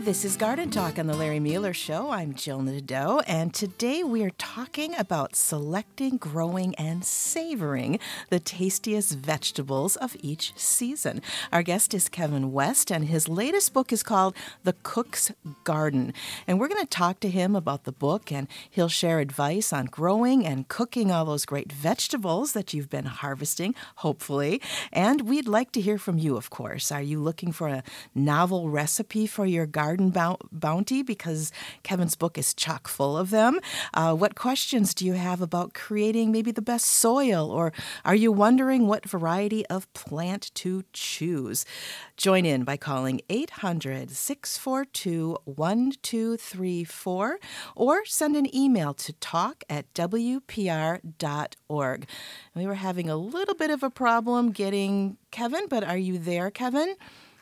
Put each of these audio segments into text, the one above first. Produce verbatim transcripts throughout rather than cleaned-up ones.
This is Garden Talk on the Larry Mueller Show. I'm Jill Nadeau, and today we are talking about selecting, growing, and savoring the tastiest vegetables of each season. Our guest is Kevin West, and his latest book is called The Cook's Garden. And we're going to talk to him about the book, and he'll share advice on growing and cooking all those great vegetables that you've been harvesting, hopefully. And we'd like to hear from you, of course. Are you looking for a novel recipe for your garden bounty? Because Kevin's book is chock full of them. Uh, what questions do you have about creating maybe the best soil? Or are you wondering what variety of plant to choose? Join in by calling eight hundred, six four two, one two three four or send an email to talk at w p r dot org. We were having a little bit of a problem getting Kevin, but are you there, Kevin?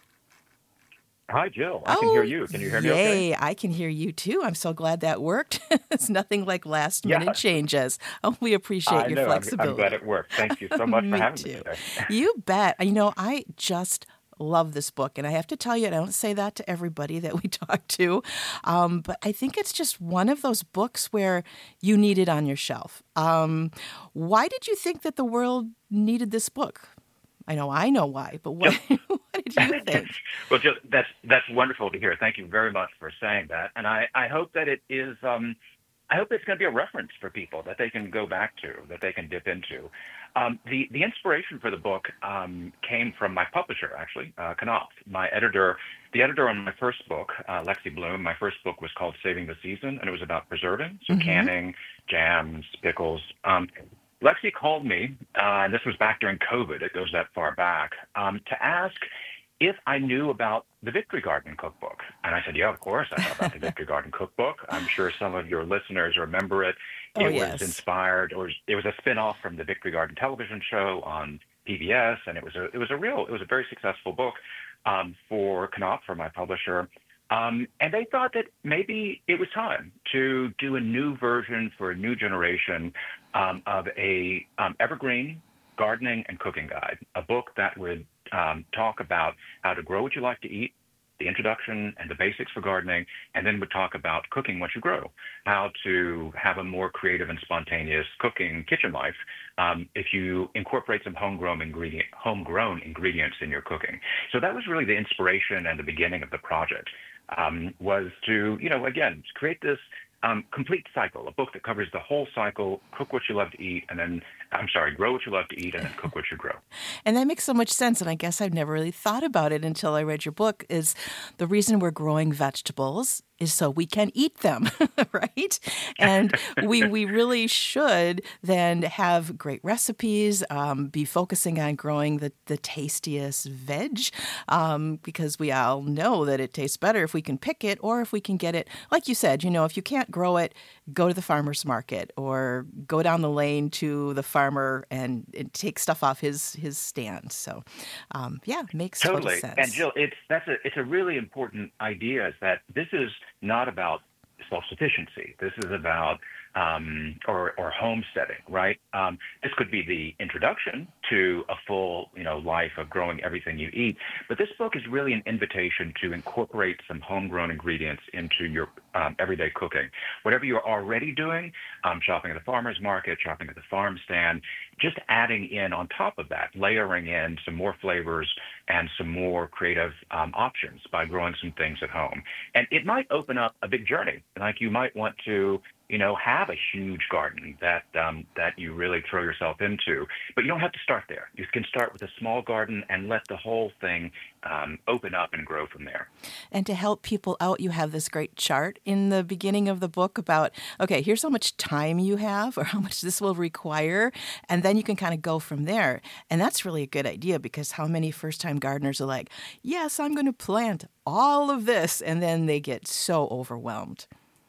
Hi, Jill. I oh, can hear you. Can you hear me yay, okay? I can hear you, too. I'm so glad that worked. It's nothing like last-minute Yeah. changes. Oh, we appreciate I your know. I'm, flexibility. I'm glad it worked. Thank you so much for me having too. me today. You bet. You know, I just love this book, and I have to tell you, I don't say that to everybody that we talk to, um, but I think it's just one of those books where you need it on your shelf. Um, why did you think that the world needed this book? I know I know why, but what, what did you think? Well, Jill, that's that's wonderful to hear. Thank you very much for saying that. And I, I hope that it is, um, I hope it's going to be a reference for people that they can go back to, that they can dip into. Um, the, the inspiration for the book um, came from my publisher, actually, uh, Knopf. My editor, the editor on my first book, uh, Lexi Bloom, my first book was called Saving the Season, and it was about preserving, so mm-hmm. canning, jams, pickles. Um, Lexi called me, uh, and this was back during COVID, it goes that far back, um, to ask if I knew about the Victory Garden cookbook. And I said, yeah, of course I know about the Victory Garden cookbook. I'm sure some of your listeners remember it. Oh, it yes. was inspired, or it was a spin-off from the Victory Garden television show on P B S, and it was a it was a real, it was a very successful book um, for Knopf, for my publisher. Um, and they thought that maybe it was time to do a new version for a new generation um, of a um, evergreen gardening and cooking guide, a book that would um, talk about how to grow what you like to eat, the introduction and the basics for gardening, and then would talk about cooking what you grow, how to have a more creative and spontaneous cooking kitchen life um, if you incorporate some homegrown ingredient, homegrown ingredients in your cooking. So that was really the inspiration and the beginning of the project. Um, was to, you know, again, create this um, complete cycle, a book that covers the whole cycle, cook what you love to eat, and then, I'm sorry, grow what you love to eat, and then cook what you grow. And that makes so much sense, and I guess I've never really thought about it until I read your book, is the reason we're growing vegetables is so we can eat them, right? And we we really should then have great recipes, um, be focusing on growing the, the tastiest veg, um, because we all know that it tastes better if we can pick it or if we can get it, like you said, you know, if you can't grow it, go to the farmer's market or go down the lane to the farmer and, and take stuff off his his stand. So, um, yeah, it makes totally. total sense. And Jill, it's that's a it's a really important idea, is that this is not about self-sufficiency. This is about um, or or homesteading, right? Um, this could be the introduction to a full, you know, life of growing everything you eat. But this book is really an invitation to incorporate some homegrown ingredients into your um, everyday cooking. Whatever you're already doing, um, shopping at the farmer's market, shopping at the farm stand, just adding in on top of that, layering in some more flavors and some more creative um, options by growing some things at home. And it might open up a big journey. Like you might want to, you know, have a huge garden that um, that you really throw yourself into. But you don't have to start there. You can start with a small garden and let the whole thing um, open up and grow from there. And to help people out, you have this great chart in the beginning of the book about, okay, here's how much time you have or how much this will require, and then you can kind of go from there. And that's really a good idea, because how many first-time gardeners are like, yes, I'm going to plant all of this, and then they get so overwhelmed.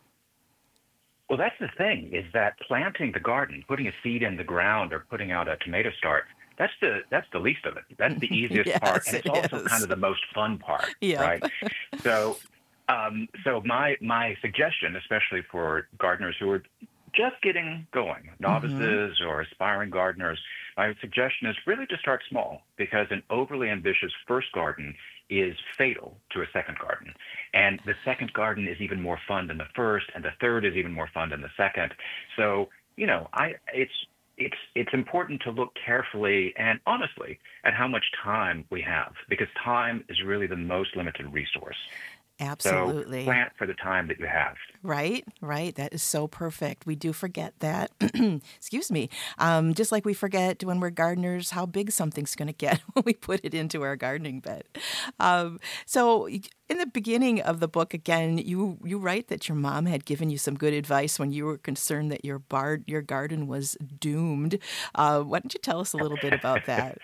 Well, that's the thing, is that planting the garden, putting a seed in the ground or putting out a tomato start, that's the that's the least of it. That's the easiest yes, part, and it's it also is. kind of the most fun part, yep. right? So, um, so my my suggestion, especially for gardeners who are just getting going, novices mm-hmm. or aspiring gardeners, my suggestion is really to start small, because an overly ambitious first garden is fatal to a second garden. And the second garden is even more fun than the first, and the third is even more fun than the second. So, you know, I it's it's it's important to look carefully and honestly at how much time we have, because time is really the most limited resource. So Absolutely. plant for the time that you have. Right, right. That is so perfect. We do forget that. Excuse me. Um, just like we forget when we're gardeners how big something's going to get when we put it into our gardening bed. Um, so, y- in the beginning of the book, again, you you write that your mom had given you some good advice when you were concerned that your bar your garden was doomed. Uh, why don't you tell us a little bit about that?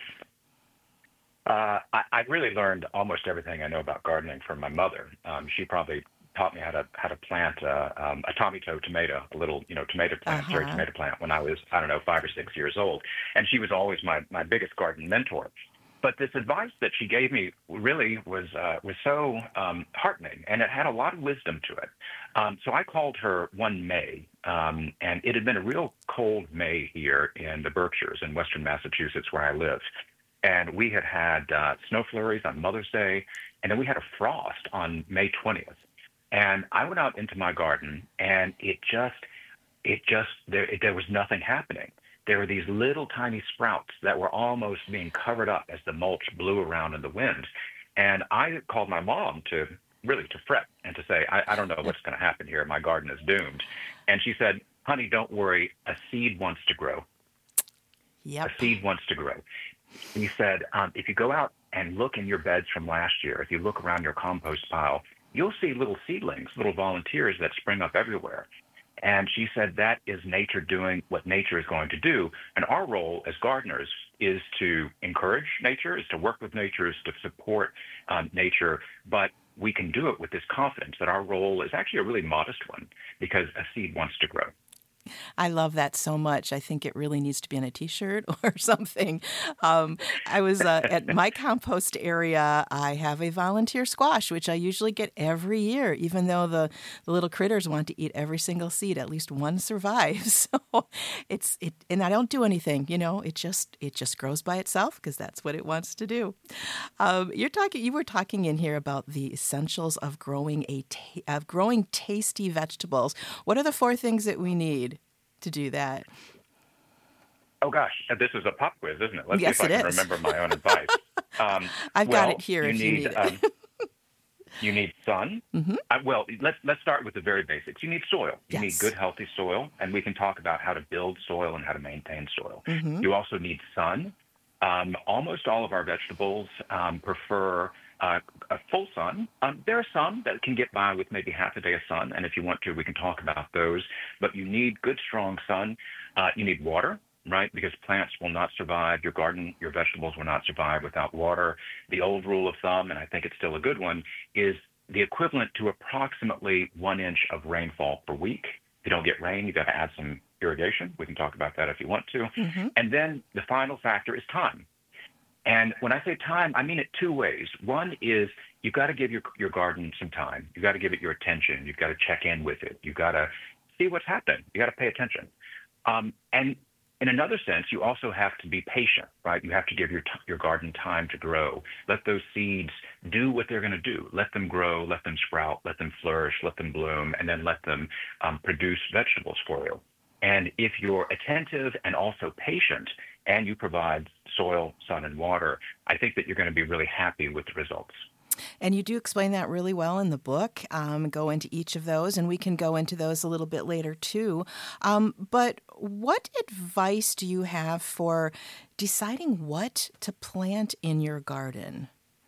Uh, I, I really learned almost everything I know about gardening from my mother. Um, she probably taught me how to how to plant uh, um, a Tommy toe tomato, a little you know tomato Uh plant, cherry huh. tomato plant, when I was, I don't know, five or six years old, and she was always my my biggest garden mentor. But this advice that she gave me really was uh, was so um, heartening, and it had a lot of wisdom to it. Um, so I called her one May, um, and it had been a real cold May here in the Berkshires in western Massachusetts, where I live. And we had had uh, snow flurries on Mother's Day, and then we had a frost on May twentieth. And I went out into my garden, and it just, it just, there, it, there was nothing happening. There were these little tiny sprouts that were almost being covered up as the mulch blew around in the wind. And I called my mom to really to fret and to say, I, I don't know what's going to happen here. My garden is doomed. And she said, honey, don't worry. A seed wants to grow. A Yep. seed wants to grow. He said, um, if you go out and look in your beds from last year, if you look around your compost pile, you'll see little seedlings, little volunteers that spring up everywhere. And she said that is nature doing what nature is going to do. And our role as gardeners is to encourage nature, is to work with nature, is to support um, nature. But we can do it with this confidence that our role is actually a really modest one, because a seed wants to grow. I love that so much. I think it really needs to be on a T-shirt or something. Um, I was uh, at my compost area. I have a volunteer squash, which I usually get every year, even though the, the little critters want to eat every single seed. At least one survives. So it's it, and I don't do anything. You know, it just it just grows by itself because that's what it wants to do. Um, you're talking. You were talking in here about the essentials of growing a ta- of growing tasty vegetables. What are the four things that we need to do that? Oh gosh, this is a pop quiz, isn't it? Let's see if Yes, I it can is. remember my own advice. Um, I've got it well, here you if you need need it. um, you need sun. Hmm. Uh, well, let's let's start with the very basics. You need soil. You need good, Yes. healthy soil, and we can talk about how to build soil and how to maintain soil. Hmm. You also need sun. Um, almost all of our vegetables um, prefer uh, a full sun. Um, there are some that can get by with maybe half a day of sun, and if you want to, we can talk about those. But you need good, strong sun. Uh, you need water, right? Because plants will not survive. Your garden, your vegetables will not survive without water. The old rule of thumb, and I think it's still a good one, is the equivalent to approximately one inch of rainfall per week. If you don't get rain, you've got to add some irrigation. We can talk about that if you want to. Hmm. And then the final factor is time. And when I say time, I mean it two ways. One is you've got to give your your garden some time. You've got to give it your attention. You've got to check in with it. You've got to see what's happening. You got to pay attention. Um, and in another sense, you also have to be patient, right? You have to give your t- your garden time to grow. Let those seeds do what they're going to do. Let them grow. Let them sprout. Let them flourish. Let them bloom, and then let them um, produce vegetables for you. And if you're attentive and also patient, and you provide soil, sun, and water, I think that you're going to be really happy with the results. And you do explain that really well in the book. Um, go into each of those, and we can go into those a little bit later too. Um, but what advice do you have for deciding what to plant in your garden?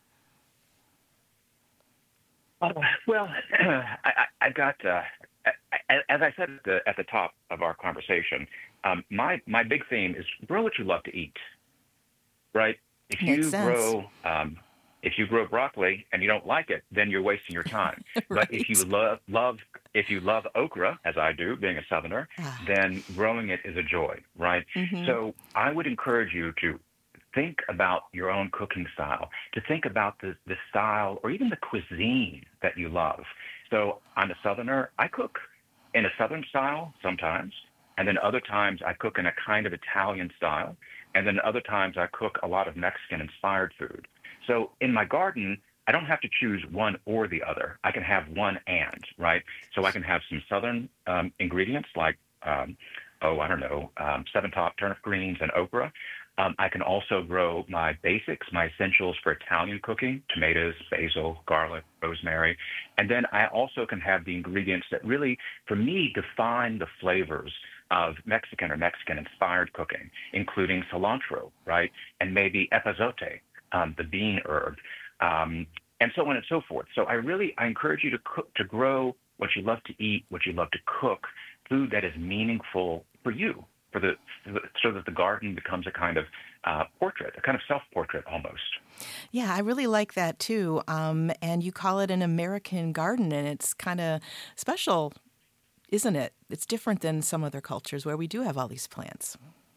Uh, well, I, I, I've got, uh, as I said at the, at the top of our conversation, um, my my big theme is grow what you love to eat, right? If Makes you sense. grow um, if you grow broccoli and you don't like it, then you're wasting your time. But if you Right. love love if you love okra, as I do, being a Southerner, Ah. then growing it is a joy, right? Hmm. So I would encourage you to think about your own cooking style, to think about the, the style or even the cuisine that you love. So I'm a Southerner. I cook in a Southern style sometimes, and then other times I cook in a kind of Italian style, and then other times I cook a lot of Mexican inspired food. So in my garden, I don't have to choose one or the other. I can have one and, right? So I can have some southern um, ingredients like, um, oh, I don't know, um, seven top turnip greens and okra. Um, I can also grow my basics, my essentials for Italian cooking, tomatoes, basil, garlic, rosemary. And then I also can have the ingredients that really, for me, define the flavors of Mexican or Mexican inspired cooking, including cilantro, right? And maybe epazote, um, the bean herb, um, and so on and so forth. So I really, I encourage you to cook, to grow what you love to eat, what you love to cook, food that is meaningful for you, for the, so that the garden becomes a kind of uh, portrait, a kind of self-portrait almost. Yeah, I really like that too. Um, and you call it an American garden, and it's kind of special, isn't it? It's different than some other cultures where we do have all these plants.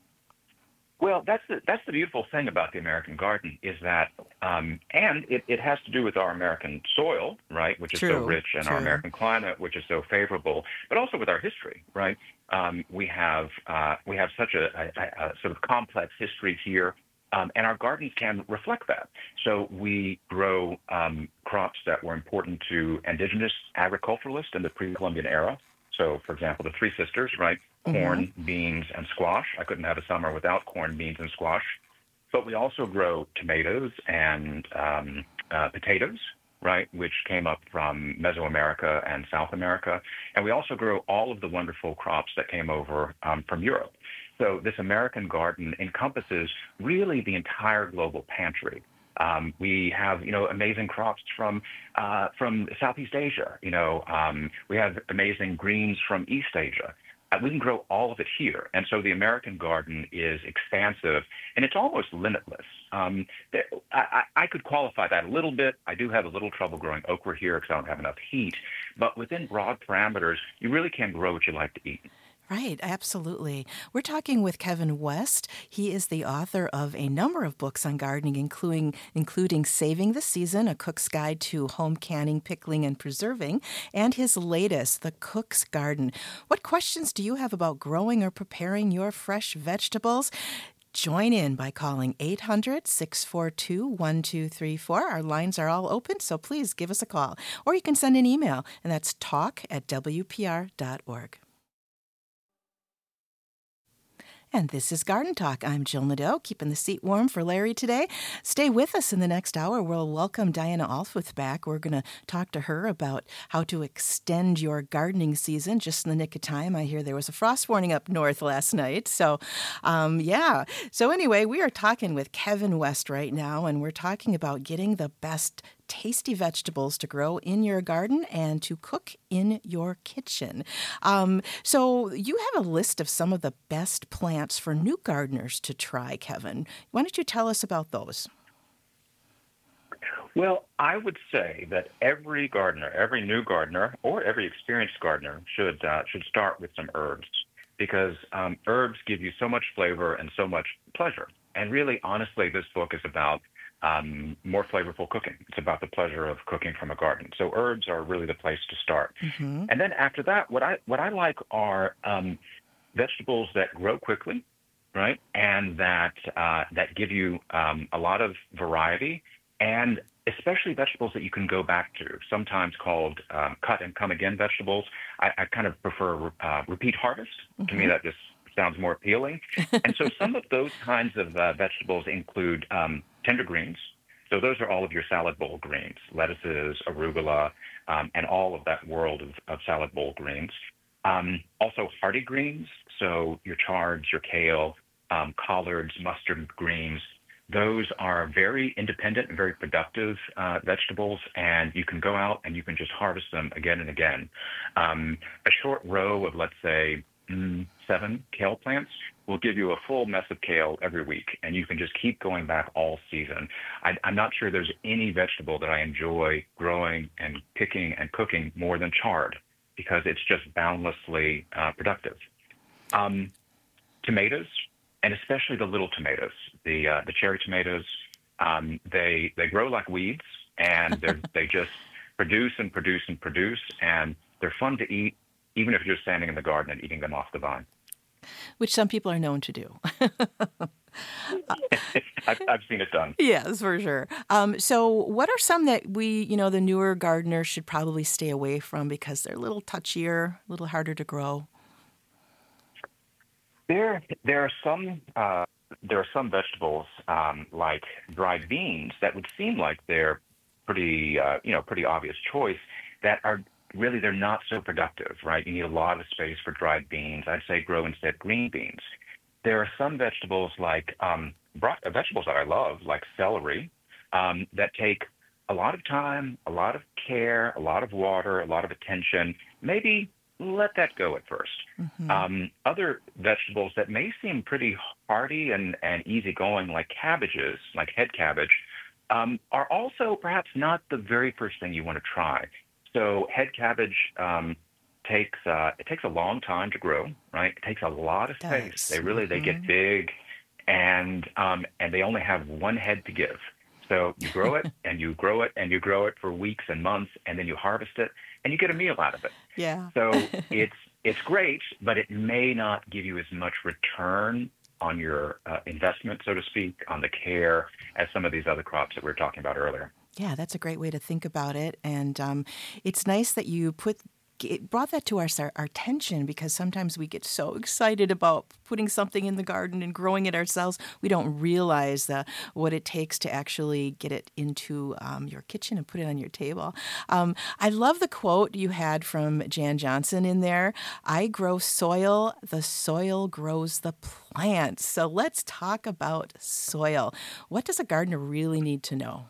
Well, that's the that's the beautiful thing about the American garden is that, um, and it, it has to do with our American soil, right, which is so True, rich, and our true. American climate, which is so favorable, but also with our history, right? Um, we have uh, we have such a, a, a sort of complex history here, um, and our gardens can reflect that. So we grow um, crops that were important to indigenous agriculturalists in the pre-Columbian era. So, for example, the Three Sisters, right? Mm-hmm. Corn, beans, and squash. I couldn't have a summer without corn, beans, and squash. But we also grow tomatoes and um, uh, potatoes, right, which came up from Mesoamerica and South America. And we also grow all of the wonderful crops that came over um, from Europe. So this American garden encompasses really the entire global pantry. Um, we have, you know, amazing crops from uh, from Southeast Asia. You know, um, we have amazing greens from East Asia. Uh, we can grow all of it here, and so the American garden is expansive and it's almost limitless. Um, there, I, I could qualify that a little bit. I do have a little trouble growing okra here because I don't have enough heat, but within broad parameters, you really can grow what you like to eat. Right, absolutely. We're talking with Kevin West. He is the author of a number of books on gardening, including including Saving the Season, A Cook's Guide to Home Canning, Pickling, and Preserving, and his latest, The Cook's Garden. What questions do you have about growing or preparing your fresh vegetables? Join in by calling eight hundred, six four two, one two three four. Our lines are all open, so please give us a call. Or you can send an email, and that's talk at w p r dot org. And this is Garden Talk. I'm Jill Nadeau, keeping the seat warm for Larry today. Stay with us in the next hour. We'll welcome Diana Alfwith back. We're going to talk to her about how to extend your gardening season just in the nick of time. I hear there was a frost warning up north last night. So, um, yeah. So anyway, we are talking with Kevin West right now, and we're talking about getting the best tasty vegetables to grow in your garden and to cook in your kitchen. Um, so you have a list of some of the best plants for new gardeners to try, Kevin. Why don't you tell us about those? Well, I would say that every gardener, every new gardener, or every experienced gardener should uh, should start with some herbs because um, herbs give you so much flavor and so much pleasure. And really, honestly, this book is about Um, more flavorful cooking. It's about the pleasure of cooking from a garden. So herbs are really the place to start. Mm-hmm. And then after that, what I what I like are um, vegetables that grow quickly, right, and that uh, that give you um, a lot of variety, and especially vegetables that you can go back to. Sometimes called um, cut and come again vegetables. I, I kind of prefer uh, repeat harvest. Mm-hmm. To me, that just sounds more appealing. And so some of those kinds of uh, vegetables include um, tender greens. So those are all of your salad bowl greens, lettuces, arugula, um, and all of that world of, of salad bowl greens. Um, also hardy greens, so your chards, your kale, um, collards, mustard greens. Those are very independent and very productive uh, vegetables, and you can go out and you can just harvest them again and again. Um, a short row of, let's say, mm, seven kale plants will give you a full mess of kale every week, and you can just keep going back all season. I, I'm not sure there's any vegetable that I enjoy growing and picking and cooking more than chard because it's just boundlessly uh, productive. Um, tomatoes, and especially the little tomatoes, the uh, the cherry tomatoes, um, they they grow like weeds, and they they just produce and produce and produce, and they're fun to eat, even if you're standing in the garden and eating them off the vine. Which some people are known to do. I've, I've seen it done. Yes, for sure. Um, so what are some that we, you know, the newer gardeners should probably stay away from because they're a little touchier, a little harder to grow? There, there are some uh, there are some vegetables um, like dried beans that would seem like they're pretty uh, you know pretty obvious choice that are really they're not so productive, right? You need a lot of space for dried beans. I'd say grow instead green beans. There are some vegetables like um, bro- uh, vegetables that I love, like celery, um, that take a lot of time, a lot of care, a lot of water, a lot of attention. Maybe let that go at first. Hmm. Um, other vegetables that may seem pretty hearty and, and easygoing, like cabbages, like head cabbage, um, are also perhaps not the very first thing you want to try. So head cabbage um, takes uh, it takes a long time to grow, right? It takes a lot of space. Does. They really they get Hmm. big, and um, and they only have one head to give. So you grow it and you grow it and you grow it for weeks and months, and then you harvest it and you get a meal out of it. Yeah. So it's it's great, but it may not give you as much return on your uh, investment, so to speak, on the care as some of these other crops that we were talking about earlier. Yeah, that's a great way to think about it. And um, it's nice that you put it brought that to our, our attention because sometimes we get so excited about putting something in the garden and growing it ourselves, we don't realize the, what it takes to actually get it into um, your kitchen and put it on your table. Um, I love the quote you had from Jan Johnson in there. I grow soil, the soil grows the plants. So let's talk about soil. What does a gardener really need to know?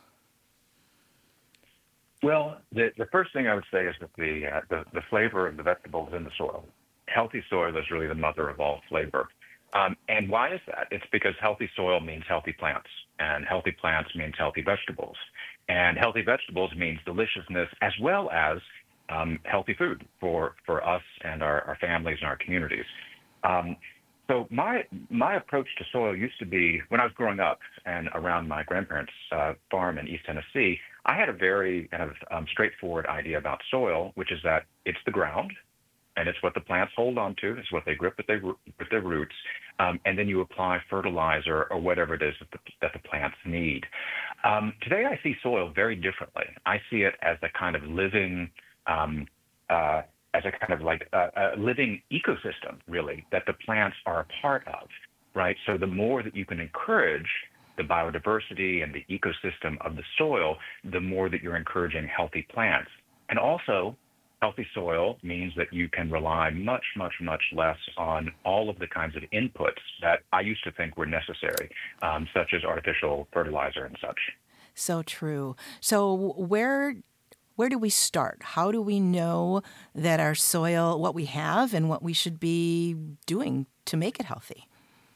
Well, the, the first thing I would say is that the, uh, the the flavor of the vegetables in the soil. Healthy soil is really the mother of all flavor. Um, and why is that? It's because healthy soil means healthy plants, and healthy plants means healthy vegetables, and healthy vegetables means deliciousness as well as um, healthy food for for us and our, our families and our communities. Um, so my my approach to soil used to be when I was growing up and around my grandparents' uh, farm in East Tennessee. I had a very kind of um, straightforward idea about soil, which is that it's the ground and it's what the plants hold on to. It's what they grip with their with their roots, um, and then you apply fertilizer or whatever it is that the, that the plants need. Um, today, I see soil very differently. I see it as a kind of living, um, uh, as a kind of like a, a living ecosystem, really, that the plants are a part of, right? So the more that you can encourage the biodiversity and the ecosystem of the soil, the more that you're encouraging healthy plants. And also, healthy soil means that you can rely much, much, much less on all of the kinds of inputs that I used to think were necessary, um, such as artificial fertilizer and such. So true. So where where do we start? How do we know that our soil, what we have, and what we should be doing to make it healthy?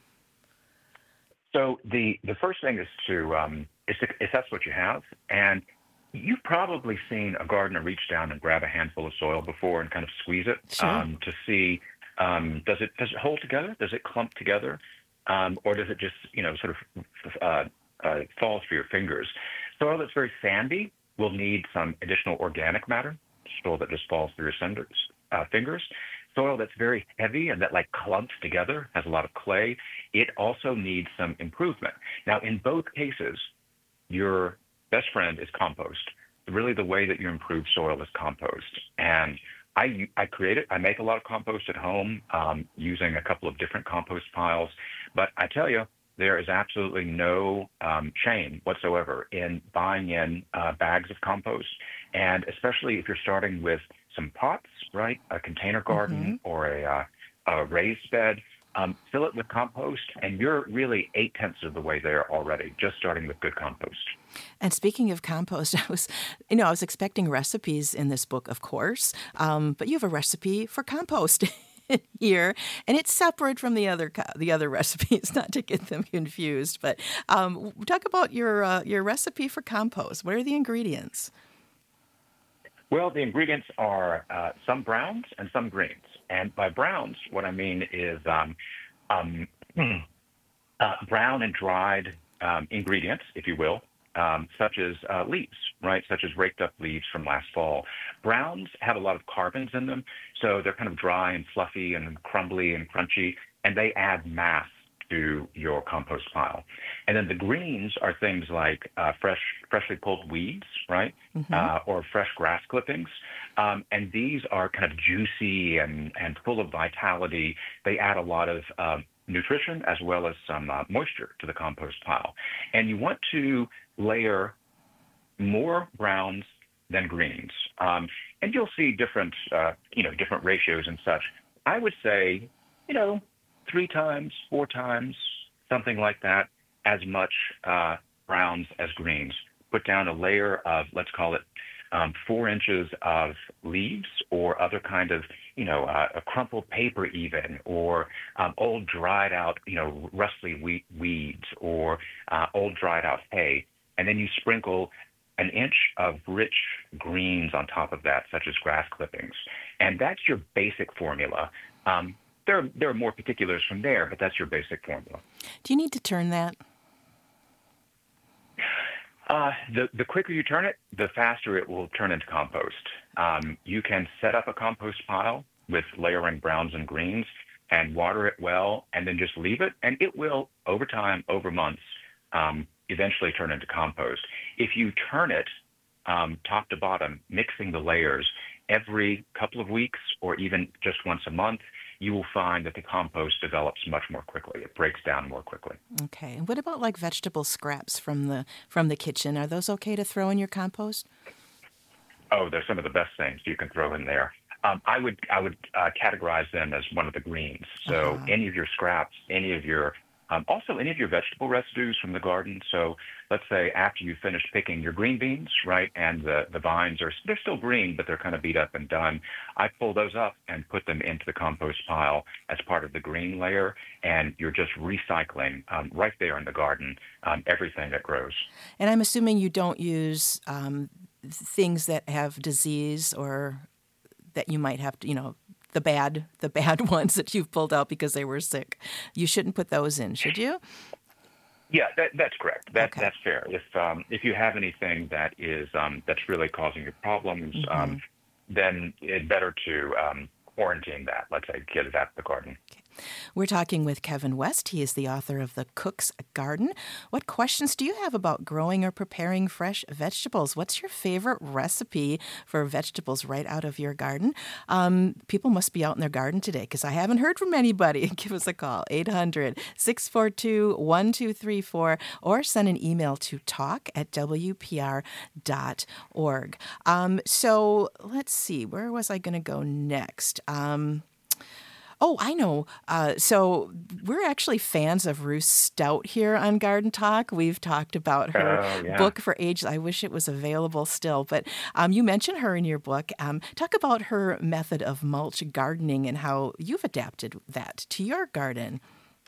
So the the first thing is to um, is to assess what you have, and you've probably seen a gardener reach down and grab a handful of soil before and kind of squeeze it Sure. um, to see um, does it does it hold together? Does it clump together, um, or does it just you know sort of uh, uh, fall through your fingers? Soil that's very sandy will need some additional organic matter. Soil that just falls through your cinders, uh, fingers. Soil that's very heavy and that like clumps together, has a lot of clay, it also needs some improvement. Now, in both cases, your best friend is compost. Really, the way that you improve soil is compost. And I, I create it. I make a lot of compost at home um, using a couple of different compost piles. But I tell you, there is absolutely no um, shame whatsoever in buying in uh, bags of compost. And especially if you're starting with some pots, right? A container Mm-hmm. garden or a, uh, a raised bed, um, fill it with compost, and you're really eight tenths of the way there already, just starting with good compost. And speaking of compost, I was, you know, I was expecting recipes in this book, of course, um, but you have a recipe for compost here, and it's separate from the other co- the other recipes, not to get them confused. But um, talk about your uh, your recipe for compost. What are the ingredients? Well, the ingredients are uh, some browns and some greens. And by browns, what I mean is um, um, uh, brown and dried um, ingredients, if you will, um, such as uh, leaves, right? Such as raked up leaves from last fall. Browns have a lot of carbons in them, so they're kind of dry and fluffy and crumbly and crunchy, and they add mass to your compost pile. And then the greens are things like uh, fresh, freshly pulled weeds, right? Mm-hmm. Uh, or fresh grass clippings. Um, and these are kind of juicy and, and full of vitality. They add a lot of uh, nutrition as well as some uh, moisture to the compost pile. And you want to layer more browns than greens. Um, and you'll see different, uh, you know, different ratios and such. I would say, you know, three times, four times, something like that, as much uh, browns as greens. Put down a layer of, let's call it, um, four inches of leaves or other kind of, you know, uh, a crumpled paper even, or um, old dried out, you know, rustly we- weeds or uh, old dried out hay. And then you sprinkle an inch of rich greens on top of that, such as grass clippings. And that's your basic formula. Um, there, there are more particulars from there, but that's your basic formula. Do you need to turn that? Uh, the, the quicker you turn it, the faster it will turn into compost. Um, you can set up a compost pile with layering browns and greens and water it well, and then just leave it, and it will, over time, over months, um, eventually turn into compost. If you turn it um, top to bottom, mixing the layers every couple of weeks or even just once a month, you will find that the compost develops much more quickly. It breaks down more quickly. Okay. And what about like vegetable scraps from the from the kitchen? Are those okay to throw in your compost? Oh, they're some of the best things you can throw in there. Um, I would I would uh, categorize them as one of the greens. So Uh-huh. any of your scraps, any of your Um, also, any of your vegetable residues from the garden. So let's say after you finish picking your green beans, right, and the, the vines are, they're still green, but they're kind of beat up and done. I pull those up and put them into the compost pile as part of the green layer, and you're just recycling um, right there in the garden um, everything that grows. And I'm assuming you don't use um, things that have disease or that you might have to, you know, the bad the bad ones that you've pulled out because they were sick. You shouldn't put those in, should you? Yeah, that, that's correct. That, Okay. That's fair. If um, if you have anything that is um, that's really causing you problems, Mm-hmm. um, then it's better to um, quarantine that. Let's say get it out of the garden. We're talking with Kevin West. He is the author of The Cook's Garden. What questions do you have about growing or preparing fresh vegetables? What's your favorite recipe for vegetables right out of your garden? Um, people must be out in their garden today because I haven't heard from anybody. Give us a call, eight hundred, six four two, one two three four, or send an email to talk at w p r dot org. Um, so let's see, where was I going to go next? Um, Oh, I know. Uh, so we're actually fans of Ruth Stout here on Garden Talk. We've talked about her Oh, yeah. book for ages. I wish it was available still. But um, you mentioned her in your book. Um, talk about her method of mulch gardening and how you've adapted that to your garden.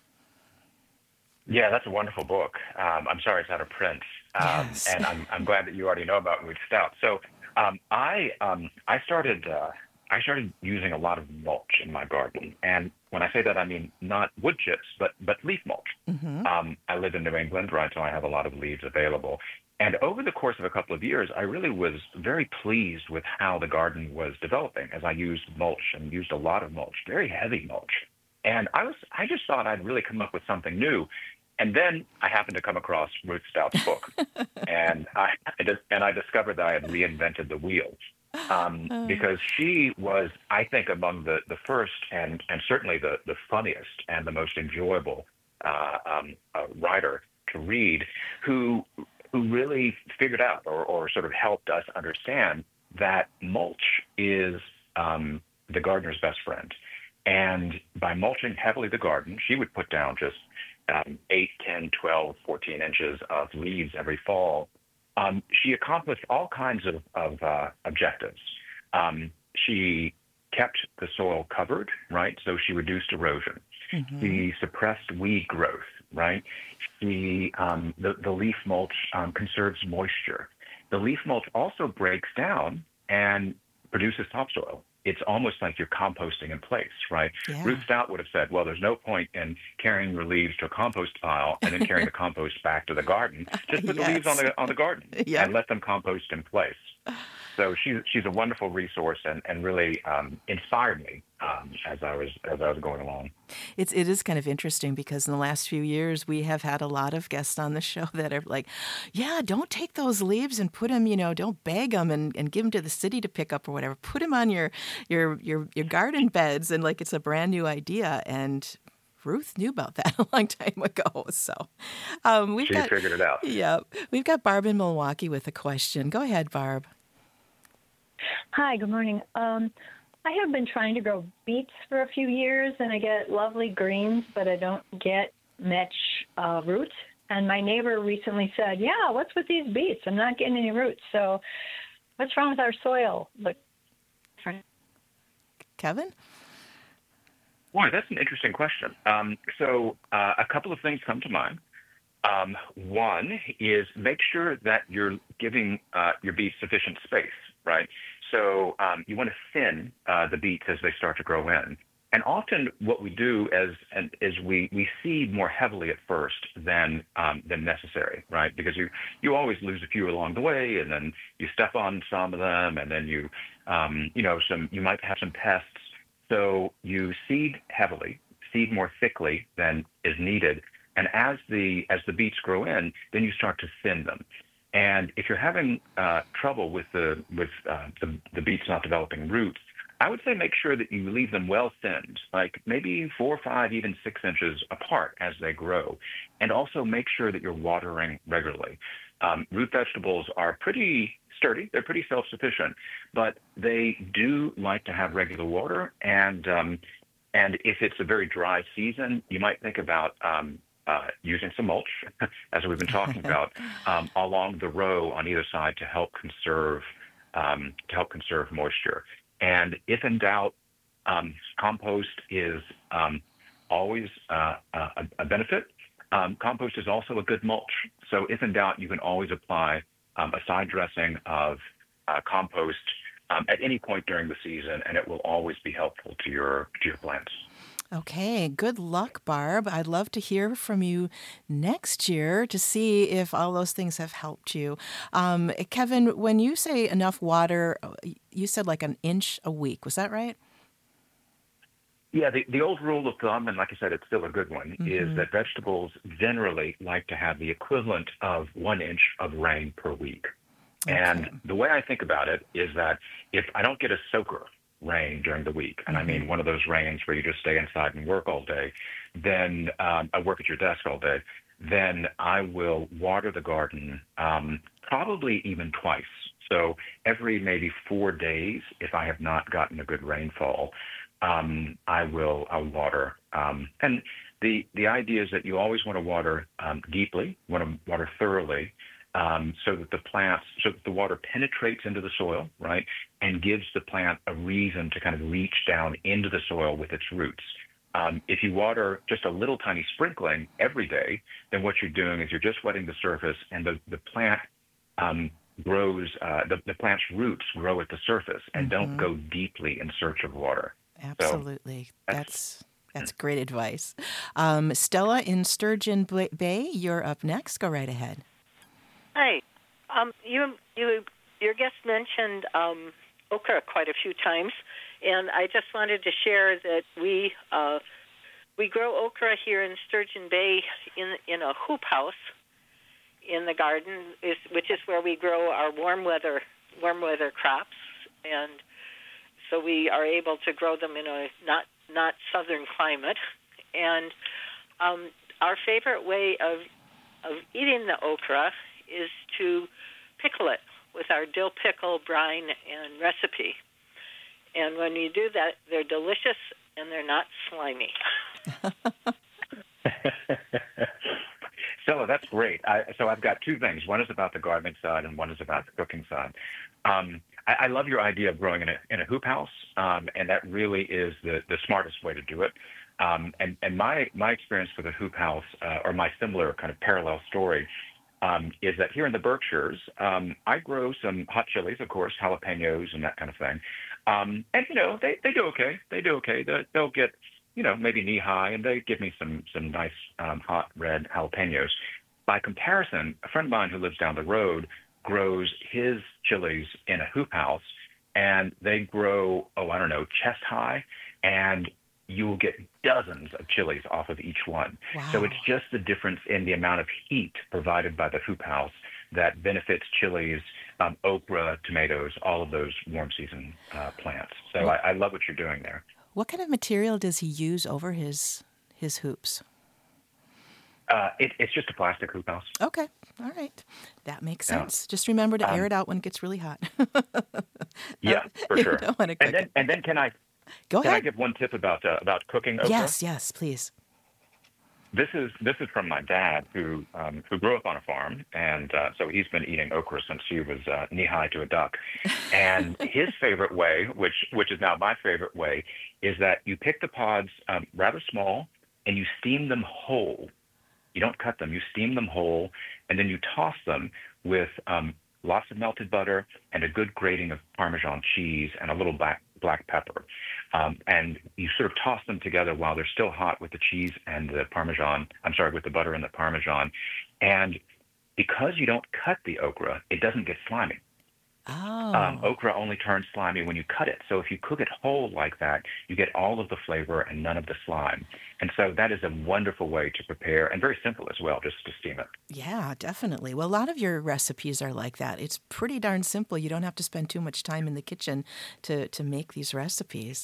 Yeah, that's a wonderful book. Um, I'm sorry it's out of print, um, Yes. and I'm I'm glad that you already know about Ruth Stout. So um, I um, I started uh, I started using a lot of mulch in my garden, and when I say that, I mean not wood chips, but but leaf mulch. Mm-hmm. Um, I live in New England, right, so I have a lot of leaves available. And over the course of a couple of years, I really was very pleased with how the garden was developing as I used mulch and used a lot of mulch, very heavy mulch. And I was I just thought I'd really come up with something new. And then I happened to come across Ruth Stout's book, and I, I just, and I discovered that I had reinvented the wheel, um, because she was, I think, among the, the first and, and certainly the, the funniest and the most enjoyable uh, um, uh, writer to read, who who really figured out or, or sort of helped us understand that mulch is um, the gardener's best friend. And by mulching heavily the garden, she would put down just um, eight, ten, twelve, fourteen inches of leaves every fall. Um, she accomplished all kinds of, of uh, objectives. Um, she kept the soil covered, right? So she reduced erosion. Mm-hmm. She suppressed weed growth, right? She, um, the, the leaf mulch um, conserves moisture. The leaf mulch also breaks down and produces topsoil. It's almost like you're composting in place, right? Yeah. Ruth Stout would have said, well, there's no point in carrying your leaves to a compost pile and then carrying the compost back to the garden. Just put Yes. the leaves on the on the garden Yep. and let them compost in place. So she's she's a wonderful resource and, and really um, inspired me um, as I was as I was going along. It's it is kind of interesting because in the last few years we have had a lot of guests on the show that are like, yeah, don't take those leaves and put them, you know, don't bag them and, and give them to the city to pick up or whatever. Put them on your your your your garden beds and like it's a brand new idea. And Ruth knew about that a long time ago. So um, we've She got figured it out. yeah, we've got Barb in Milwaukee with a question. Go ahead, Barb. Hi, good morning. Um, I have been trying to grow beets for a few years, and I get lovely greens, but I don't get much uh, root. And my neighbor recently said, yeah, what's with these beets? I'm not getting any roots. So what's wrong with our soil? Look, Kevin? Boy, that's an interesting question. Um, so uh, a couple of things come to mind. Um, one is make sure that you're giving uh, your beets sufficient space, right? So um, you want to thin uh, the beets as they start to grow in. And often what we do as, and, is we, we seed more heavily at first than um, than necessary, right? Because you, you always lose a few along the way, and then you step on some of them, and then you, um, you know, some you might have some pests. So you seed heavily, seed more thickly than is needed. And as the as the beets grow in, then you start to thin them. And if you're having uh, trouble with the with uh, the, the beets not developing roots, I would say make sure that you leave them well thinned, like maybe four, five, even six inches apart as they grow. And also make sure that you're watering regularly. Um, root vegetables are pretty sturdy. They're pretty self-sufficient, but they do like to have regular water. And um, and if it's a very dry season, you might think about um, uh, using some mulch, as we've been talking about, um, along the row on either side to help conserve um, to help conserve moisture. And if in doubt, um, compost is um, always uh, a, a benefit. Um, compost is also a good mulch. So if in doubt, you can always apply um, a side dressing of uh, compost um, at any point during the season, and it will always be helpful to your to your plants. Okay, good luck, Barb. I'd love to hear from you next year to see if all those things have helped you. Um, Kevin, when you say enough water, you said like an inch a week. Was that right? Yeah, the, the old rule of thumb, and like I said, it's still a good one, Mm-hmm. is that vegetables generally like to have the equivalent of one inch of rain per week. Okay. And the way I think about it is that if I don't get a soaker rain during the week, and mm-hmm. I mean one of those rains where you just stay inside and work all day, then um, I work at your desk all day, then I will water the garden um, probably even twice. So every maybe four days, if I have not gotten a good rainfall, um, I will I'll water. Um, and the the idea is that you always want to water um, deeply, want to water thoroughly, um, so that the plants, so that the water penetrates into the soil, right, and gives the plant a reason to kind of reach down into the soil with its roots. Um, if you water just a little tiny sprinkling every day, then what you're doing is you're just wetting the surface, and the the plant um, grows. Uh, the the plant's roots grow at the surface and mm-hmm. don't go deeply in search of water. Absolutely. So that's, that's that's great advice. Um, Stella in Sturgeon Bay, you're up next. Go right ahead. Hi. Um, you, you, your guest mentioned um, okra quite a few times, and I just wanted to share that we uh, we grow okra here in Sturgeon Bay in in a hoop house in the garden, is, which is where we grow our warm weather warm weather crops, and so we are able to grow them in a not not southern climate. And um, our favorite way of of eating the okra is to pickle it with our dill pickle, brine, and recipe. And when you do that, they're delicious and they're not slimy. Stella, that's great. I, so I've got two things. One is about the gardening side, and one is about the cooking side. Um, I, I love your idea of growing in a in a hoop house, um, and that really is the, the smartest way to do it. Um, and and my my experience with a hoop house, uh, or my similar kind of parallel story, um, is that here in the Berkshires, um, I grow some hot chilies, of course, jalapenos and that kind of thing. Um, and you know, they, they do okay. They do okay. They, they'll get, you know, maybe knee high, and they give me some some nice um, hot red jalapenos. By comparison, a friend of mine who lives down the road grows his chilies in a hoop house, and they grow, oh, I don't know, chest high. and you will get dozens of chilies off of each one. Wow. So it's just the difference in the amount of heat provided by the hoop house that benefits chilies, um, okra, tomatoes, all of those warm season uh, plants. So I, I love what you're doing there. What kind of material does he use over his his hoops? Uh, it, it's just a plastic hoop house. Okay. All right. That makes Yeah. sense. Just remember to Um, air it out when it gets really hot. Yeah, for You sure. don't want to And cook then, it. and then can I Go can I ahead. give one tip about uh, about cooking okra? Yes, yes, please. This is this is from my dad, who um, who grew up on a farm, and uh, so he's been eating okra since he was uh, knee high to a duck. And his favorite way, which which is now my favorite way, is that you pick the pods um, rather small and you steam them whole. You don't cut them; you steam them whole, and then you toss them with um, lots of melted butter and a good grating of Parmesan cheese and a little black black pepper. Um, and you sort of toss them together while they're still hot with the cheese and the Parmesan. I'm sorry, with the butter and the Parmesan. And because you don't cut the okra, it doesn't get slimy. Oh. Um, okra only turns slimy when you cut it. So if you cook it whole like that, you get all of the flavor and none of the slime. And so that is a wonderful way to prepare, and very simple as well, just to steam it. Yeah, definitely. Well, a lot of your recipes are like that. It's pretty darn simple. You don't have to spend too much time in the kitchen to, to make these recipes.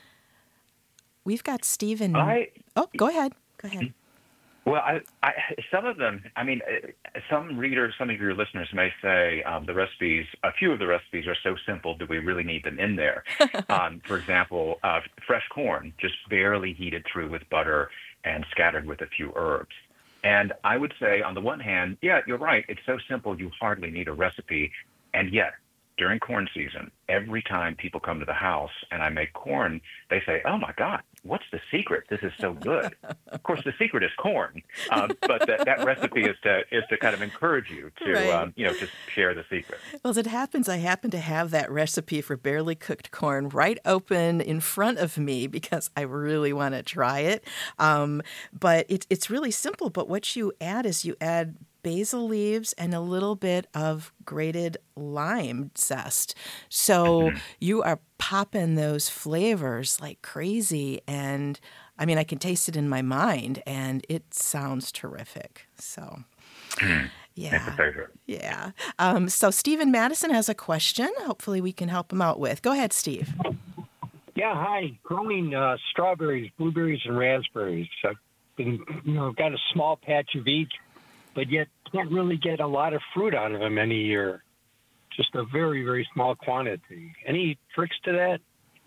We've got Stephen. I Oh, go ahead. Go ahead. Well, I, I, some of them, I mean, uh, some readers, some of your listeners may say um, the recipes, a few of the recipes are so simple, do we really need them in there? um, for example, uh, fresh corn, just barely heated through with butter and scattered with a few herbs. And I would say, on the one hand, yeah, you're right. It's so simple, you hardly need a recipe. And yet, during corn season, every time people come to the house and I make corn, they say, oh, my God, what's the secret? This is so good. Of course, the secret is corn, um, but that, that recipe is to is to kind of encourage you to, Right. um, you know, to share the secret. Well, as it happens, I happen to have that recipe for barely cooked corn right open in front of me because I really want to try it. Um, but it, it's really simple. But what you add is you add basil leaves and a little bit of grated lime zest. So you are popping those flavors like crazy. And I mean, I can taste it in my mind and it sounds terrific. So, It's a yeah. favorite. Yeah. Um, so Stephen Madison has a question. Hopefully we can help him out with. Go ahead, Steve. Yeah, hi. Growing uh, strawberries, blueberries, and raspberries. I've been, you know, got a small patch of each, but yet can't really get a lot of fruit out of them any year. Just a very, very small quantity. Any tricks to that?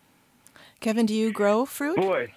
Kevin, do you grow fruit? Boy,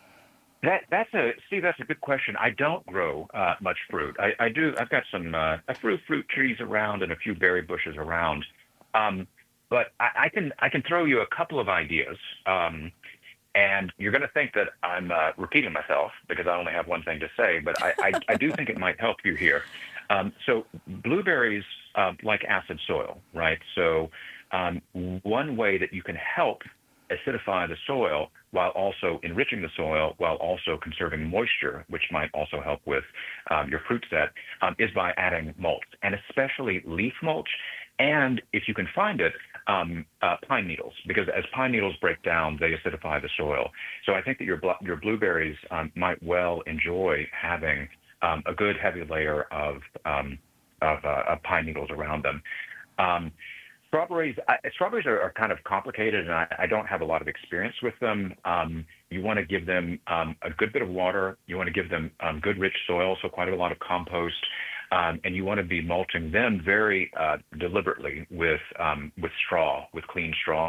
that that's a Steve. That's a good question. I don't grow uh, much fruit. I, I do. I've got some uh, a few fruit trees around and a few berry bushes around. Um, but I, I can I can throw you a couple of ideas. Um, and you're going to think that I'm uh, repeating myself because I only have one thing to say. But I I, I do think it might help you here. Um, so blueberries uh, like acid soil, right? So um, one way that you can help acidify the soil while also enriching the soil, while also conserving moisture, which might also help with um, your fruit set, um, is by adding mulch, and especially leaf mulch. And if you can find it, um, uh, pine needles, because as pine needles break down, they acidify the soil. So I think that your bl- your blueberries um, might well enjoy having um, a good heavy layer of um, of, uh, of pine needles around them. Um, Strawberries, I, strawberries are, are kind of complicated, and I, I don't have a lot of experience with them. Um, you want to give them um, a good bit of water. You want to give them um, good, rich soil, so quite a lot of compost, um, and you want to be mulching them very uh, deliberately with um, with straw, with clean straw,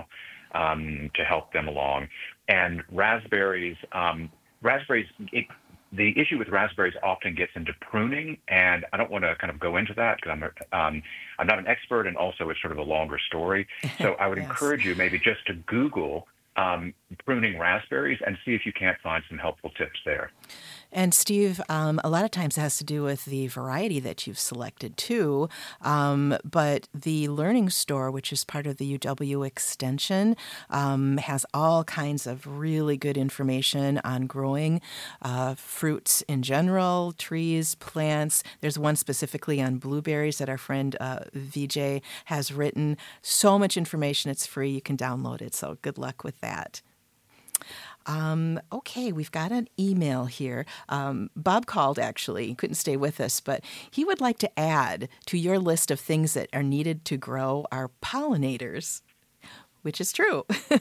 um, to help them along. And raspberries, um, raspberries. It, The issue with raspberries often gets into pruning, and I don't want to kind of go into that because I'm a, um, I'm not an expert, and also it's sort of a longer story. So I would Yes. encourage you maybe just to Google um, pruning raspberries and see if you can't find some helpful tips there. And Steve, um, a lot of times it has to do with the variety that you've selected too. Um, but the Learning Store, which is part of the U W Extension, um, has all kinds of really good information on growing uh, fruits in general, trees, plants. There's one specifically on blueberries that our friend uh, V J has written. So much information. It's free. You can download it. So good luck with that. Um, okay, we've got an email here. Um, Bob called, actually. He couldn't stay with us, but he would like to add to your list of things that are needed to grow are pollinators, which is true.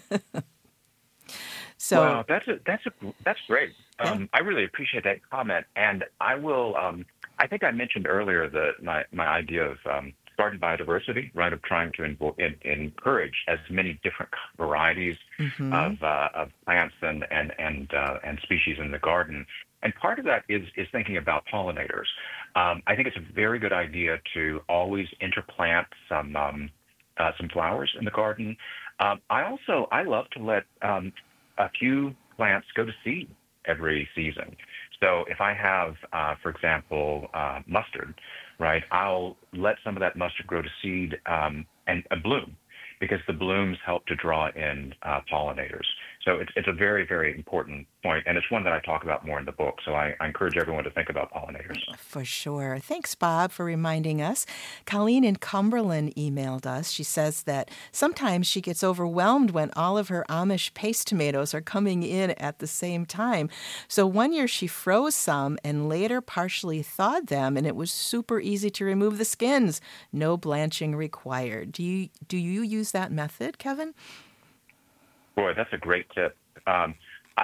So, well, that's a, that's a, that's great. Yeah. Um, I really appreciate that comment, and I will. Um, I think I mentioned earlier that my my idea of um, garden biodiversity, right, of trying to invo- in, encourage as many different varieties mhm. of uh, of plants and and and uh, and species in the garden. And part of that is is thinking about pollinators. Um, I think it's a very good idea to always interplant some um, uh, some flowers in the garden. Um, I also I love to let um, a few plants go to seed every season. So if I have, uh, for example, uh, mustard, right, I'll let some of that mustard grow to seed um, and uh, bloom, because the blooms help to draw in uh, pollinators. So it's, it's a very, very important point, and it's one that I talk about more in the book. So I, I encourage everyone to think about pollinators. For sure. Thanks, Bob, for reminding us. Colleen in Cumberland emailed us. She says that sometimes she gets overwhelmed when all of her Amish paste tomatoes are coming in at the same time. So one year she froze some and later partially thawed them, and it was super easy to remove the skins. No blanching required. Do you do you use that method, Kevin? Boy, that's a great tip. Um, I,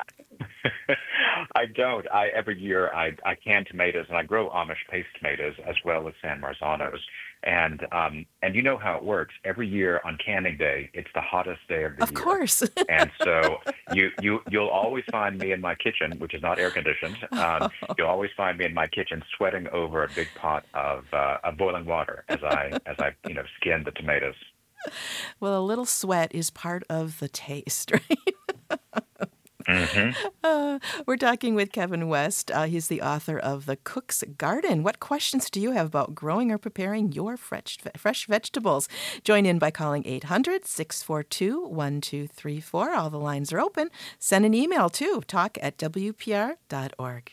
I don't. I every year I, I can tomatoes, and I grow Amish paste tomatoes as well as San Marzanos. And um, and you know how it works. Every year on canning day, it's the hottest day of the Of year. course. And so you you you'll always find me in my kitchen, which is not air conditioned. Um, you'll always find me in my kitchen sweating over a big pot of uh, of boiling water as I as I you know skin the tomatoes. Well, a little sweat is part of the taste, right? Mm-hmm. Uh, we're talking with Kevin West. Uh, he's the author of The Cook's Garden. What questions do you have about growing or preparing your fresh, fresh vegetables? Join in by calling eight hundred, six four two, one two three four. All the lines are open. Send an email to talk at w p r dot org.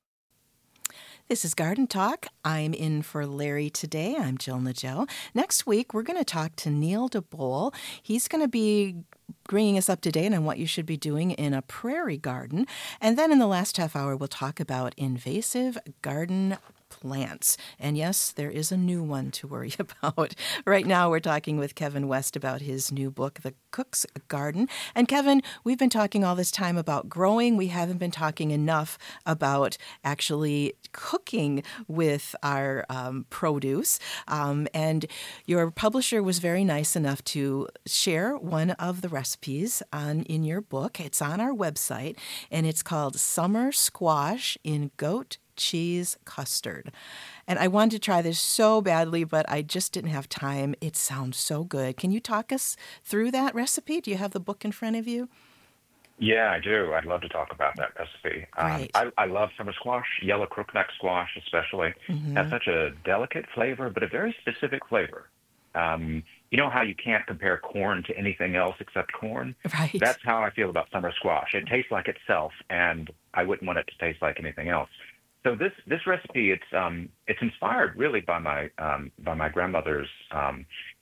This is Garden Talk. I'm in for Larry today. I'm Jill Nadeau. Next week, we're going to talk to Neil DeBole. He's going to be bringing us up to date on what you should be doing in a prairie garden. And then in the last half hour, we'll talk about invasive garden plants. And yes, there is a new one to worry about. Right now, we're talking with Kevin West about his new book, The Cook's Garden. And Kevin, we've been talking all this time about growing. We haven't been talking enough about actually cooking with our um, produce. Um, and your publisher was very nice enough to share one of the recipes on in your book. It's on our website, and it's called Summer Squash in Goat Cheese Custard. And I wanted to try this so badly, but I just didn't have time. It sounds so good. Can you talk us through that recipe? Do you have the book in front of you? Yeah, I do. I'd love to talk about that recipe. Great. Um, I, I love summer squash, yellow crookneck squash especially. Mm-hmm. Has such a delicate flavor, but a very specific flavor. Um, you know how you can't compare corn to anything else except corn? Right. That's how I feel about summer squash. It tastes like itself, and I wouldn't want it to taste like anything else. So this this recipe, it's um it's inspired really by my um by my grandmother's um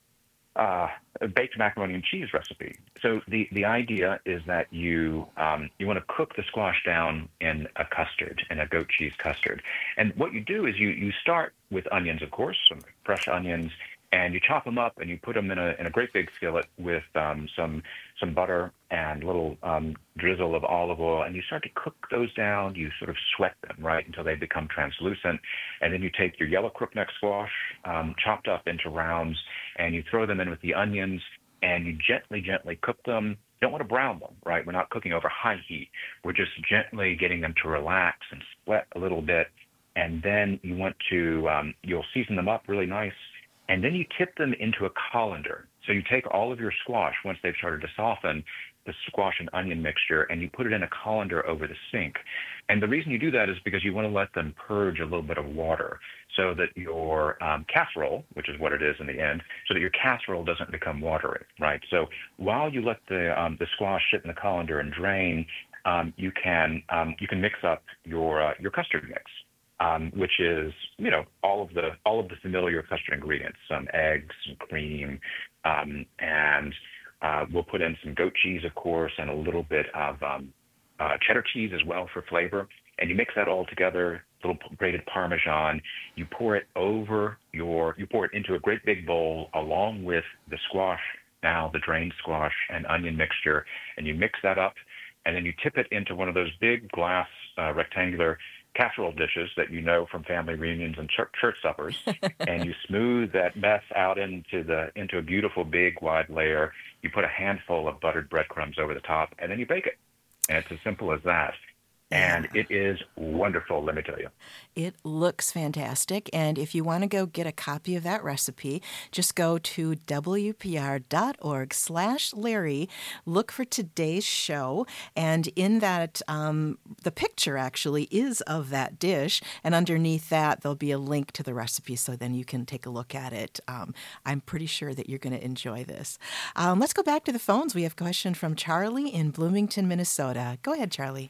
uh baked macaroni and cheese recipe. So the the idea is that you um you want to cook the squash down in a custard, in a goat cheese custard. And what you do is you you start with onions, of course, some fresh onions, and you chop them up and you put them in a in a great big skillet with um, some some butter and a little um, drizzle of olive oil, and you start to cook those down. You sort of sweat them, right, until they become translucent, and then you take your yellow crookneck squash, um, chopped up into rounds, and you throw them in with the onions, and you gently, gently cook them. You don't want to brown them, right? We're not cooking over high heat. We're just gently getting them to relax and sweat a little bit, and then you want to um, you'll season them up really nice. And then you tip them into a colander. So you take all of your squash, once they've started to soften, the squash and onion mixture, and you put it in a colander over the sink. And the reason you do that is because you want to let them purge a little bit of water so that your um, casserole, which is what it is in the end, so that your casserole doesn't become watery, right? So while you let the um, the squash sit in the colander and drain, um, you can um, you can mix up your uh, your custard mix. Um, which is, you know, all of the all of the familiar custard ingredients, some eggs, some cream, um, and uh, we'll put in some goat cheese, of course, and a little bit of um, uh, cheddar cheese as well for flavor, and you mix that all together, a little grated Parmesan. You pour it over your, you pour it into a great big bowl along with the squash, now the drained squash and onion mixture, and you mix that up, and then you tip it into one of those big glass uh, rectangular casserole dishes that you know from family reunions and church, church suppers, and you smooth that mess out into the into a beautiful big wide layer. You put a handful of buttered breadcrumbs over the top, and then you bake it. And it's as simple as that. And it is wonderful, let me tell you. It looks fantastic. And if you want to go get a copy of that recipe, just go to W P R dot org slash Larry. Look for today's show. And in that, um, the picture actually is of that dish. And underneath that, there'll be a link to the recipe. So then you can take a look at it. Um, I'm pretty sure that you're going to enjoy this. Um, let's go back to the phones. We have a question from Charlie in Bloomington, Minnesota. Go ahead, Charlie.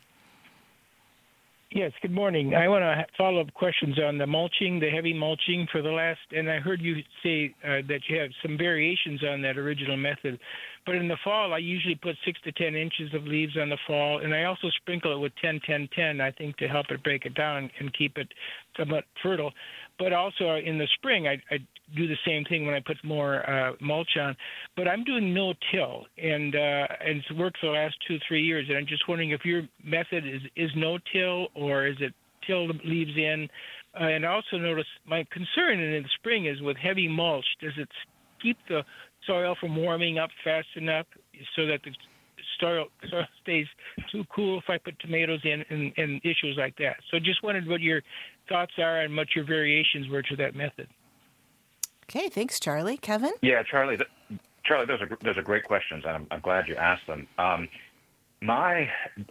Yes, good morning. I want to follow up questions on the mulching, the heavy mulching for the last, and I heard you say uh, that you have some variations on that original method. But in the fall, I usually put six to ten inches of leaves on the fall, and I also sprinkle it with ten, ten, ten, I think, to help it break it down and keep it somewhat fertile. But also in the spring, I, I do the same thing when I put more uh, mulch on. But I'm doing no-till, and uh, and it's worked for the last two, three years. And I'm just wondering if your method is, is no-till or is it till the leaves in? Uh, and I also notice my concern in the spring is with heavy mulch, does it keep the soil from warming up fast enough so that the soil, soil stays too cool if I put tomatoes in and, and issues like that? So just wondered what your thoughts are and what your variations were to that method. Okay, thanks, Charlie. Kevin? Yeah, Charlie, th- Charlie, those are those are great questions, and I'm, I'm glad you asked them. Um, my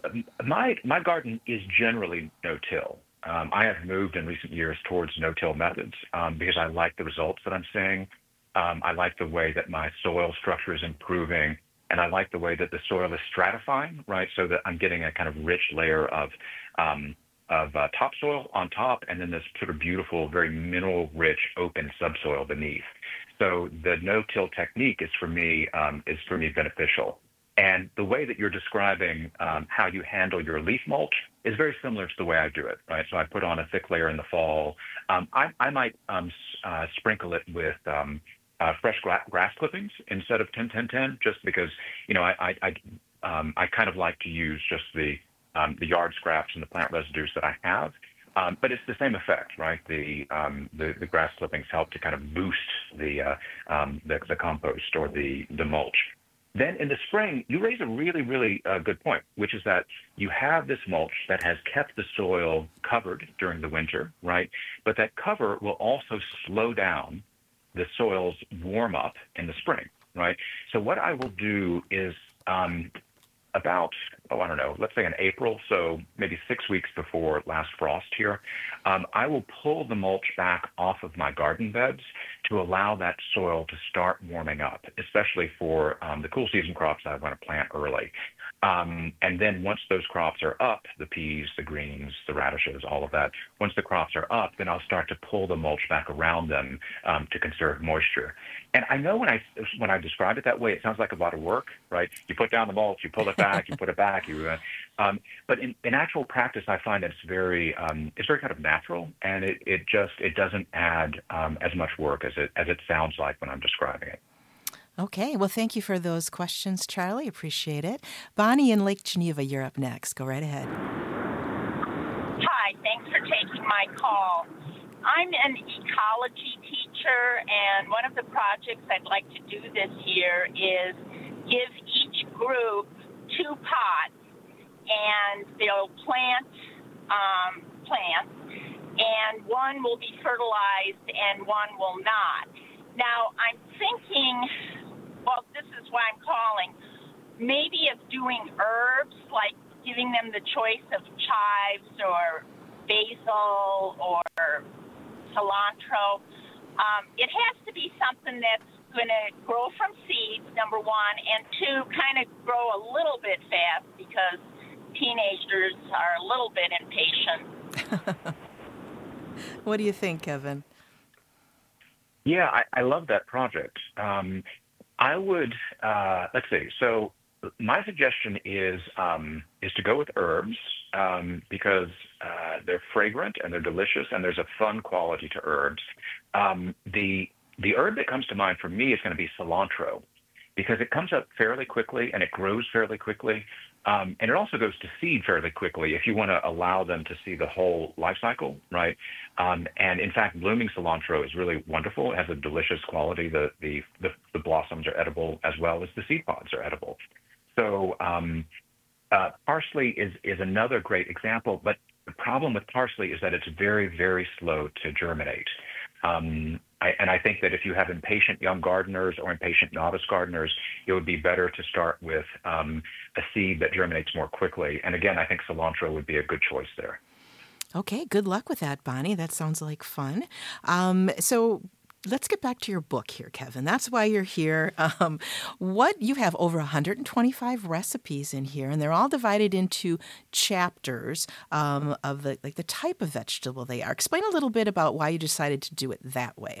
my my garden is generally no-till. Um, I have moved in recent years towards no-till methods um, because I like the results that I'm seeing. Um, I like the way that my soil structure is improving, and I like the way that the soil is stratifying, right? So that I'm getting a kind of rich layer of um, of uh, topsoil on top, and then this sort of beautiful, very mineral-rich, open subsoil beneath. So the no-till technique is for me um, is for me beneficial. And the way that you're describing um, how you handle your leaf mulch is very similar to the way I do it, right? So I put on a thick layer in the fall. Um, I, I might um, uh, sprinkle it with um, uh, fresh gra- grass clippings instead of ten ten ten, just because, you know, I I, I, um, I kind of like to use just the um, the yard scraps and the plant residues that I have. Um, but it's the same effect, right? The, um, the the grass clippings help to kind of boost the uh, um, the, the compost or the the mulch. Then in the spring, you raise a really, really uh, good point, which is that you have this mulch that has kept the soil covered during the winter, right? But that cover will also slow down the soil's warm up in the spring, right? So what I will do is um, about, oh, I don't know, let's say in April, so maybe six weeks before last frost here, um, I will pull the mulch back off of my garden beds to allow that soil to start warming up, especially for um, the cool season crops that I want to plant early. Um, and then once those crops are up, the peas, the greens, the radishes, all of that, once the crops are up, then I'll start to pull the mulch back around them um, to conserve moisture. And I know when I when I describe it that way, it sounds like a lot of work, right? You put down the mulch, you pull it back, you put it back, you. Uh, um, but in, in actual practice, I find that it's very um, it's very kind of natural, and it, it just it doesn't add um, as much work as it as it sounds like when I'm describing it. Okay, well, thank you for those questions, Charlie. Appreciate it. Bonnie in Lake Geneva, you're up next. Go right ahead. Hi, thanks for taking my call. I'm an ecology teacher, and one of the projects I'd like to do this year is give each group two pots, and they'll plant um, plants, and one will be fertilized and one will not. Now, I'm thinking, well, this is why I'm calling, maybe of doing herbs, like giving them the choice of chives or basil or cilantro. Um, it has to be something that's going to grow from seeds, number one, and two, kind of grow a little bit fast because teenagers are a little bit impatient. What do you think, Kevin? Yeah, I, I love that project. Um, I would, uh, let's see, so my suggestion is um, is to go with herbs um, because uh, they're fragrant and they're delicious, and there's a fun quality to herbs. Um, the the herb that comes to mind for me is going to be cilantro because it comes up fairly quickly and it grows fairly quickly. Um, and it also goes to seed fairly quickly if you want to allow them to see the whole life cycle, right? Um, and in fact, blooming cilantro is really wonderful. It has a delicious quality. The, the, the, the blossoms are edible as well as the seed pods are edible. So um, uh, parsley is, is another great example, but the problem with parsley is that it's very, very slow to germinate. Um, I, and I think that if you have impatient young gardeners or impatient novice gardeners, it would be better to start with um, a seed that germinates more quickly. And again, I think cilantro would be a good choice there. Okay, good luck with that, Bonnie. That sounds like fun. Um, so let's get back to your book here, Kevin. That's why you're here. Um, what you have over one hundred twenty-five recipes in here, and they're all divided into chapters um, of the like the type of vegetable they are. Explain a little bit about why you decided to do it that way.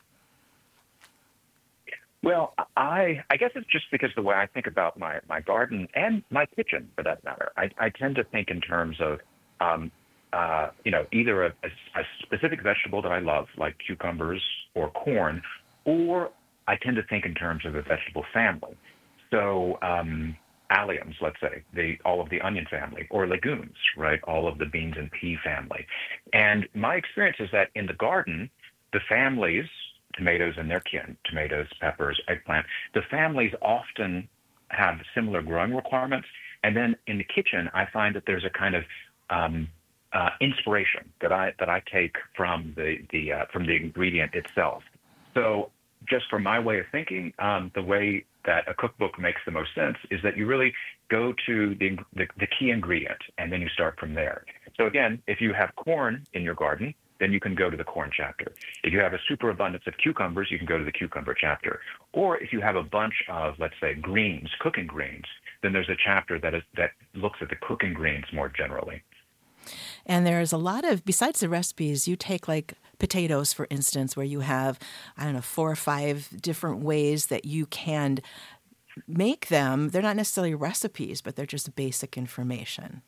Well, I I guess it's just because the way I think about my, my garden and my kitchen, for that matter. I, I tend to think in terms of, um, uh, you know, either a, a, a specific vegetable that I love, like cucumbers or corn, or I tend to think in terms of a vegetable family. So um, alliums, let's say, the, all of the onion family, or legumes, right, all of the beans and pea family. And my experience is that in the garden, the families, tomatoes and their kin, tomatoes, peppers, eggplant, the families often have similar growing requirements. And then in the kitchen, I find that there's a kind of um, uh, inspiration that I that I take from the the uh, from the ingredient itself. So just from my way of thinking, um, the way that a cookbook makes the most sense is that you really go to the, the the key ingredient and then you start from there. So again, if you have corn in your garden, then you can go to the corn chapter. If you have a superabundance of cucumbers, you can go to the cucumber chapter. Or if you have a bunch of, let's say, greens, cooking greens, then there's a chapter that is that looks at the cooking greens more generally. And there's a lot of, besides the recipes, you take like potatoes, for instance, where you have, I don't know, four or five different ways that you can make them. They're not necessarily recipes, but they're just basic information.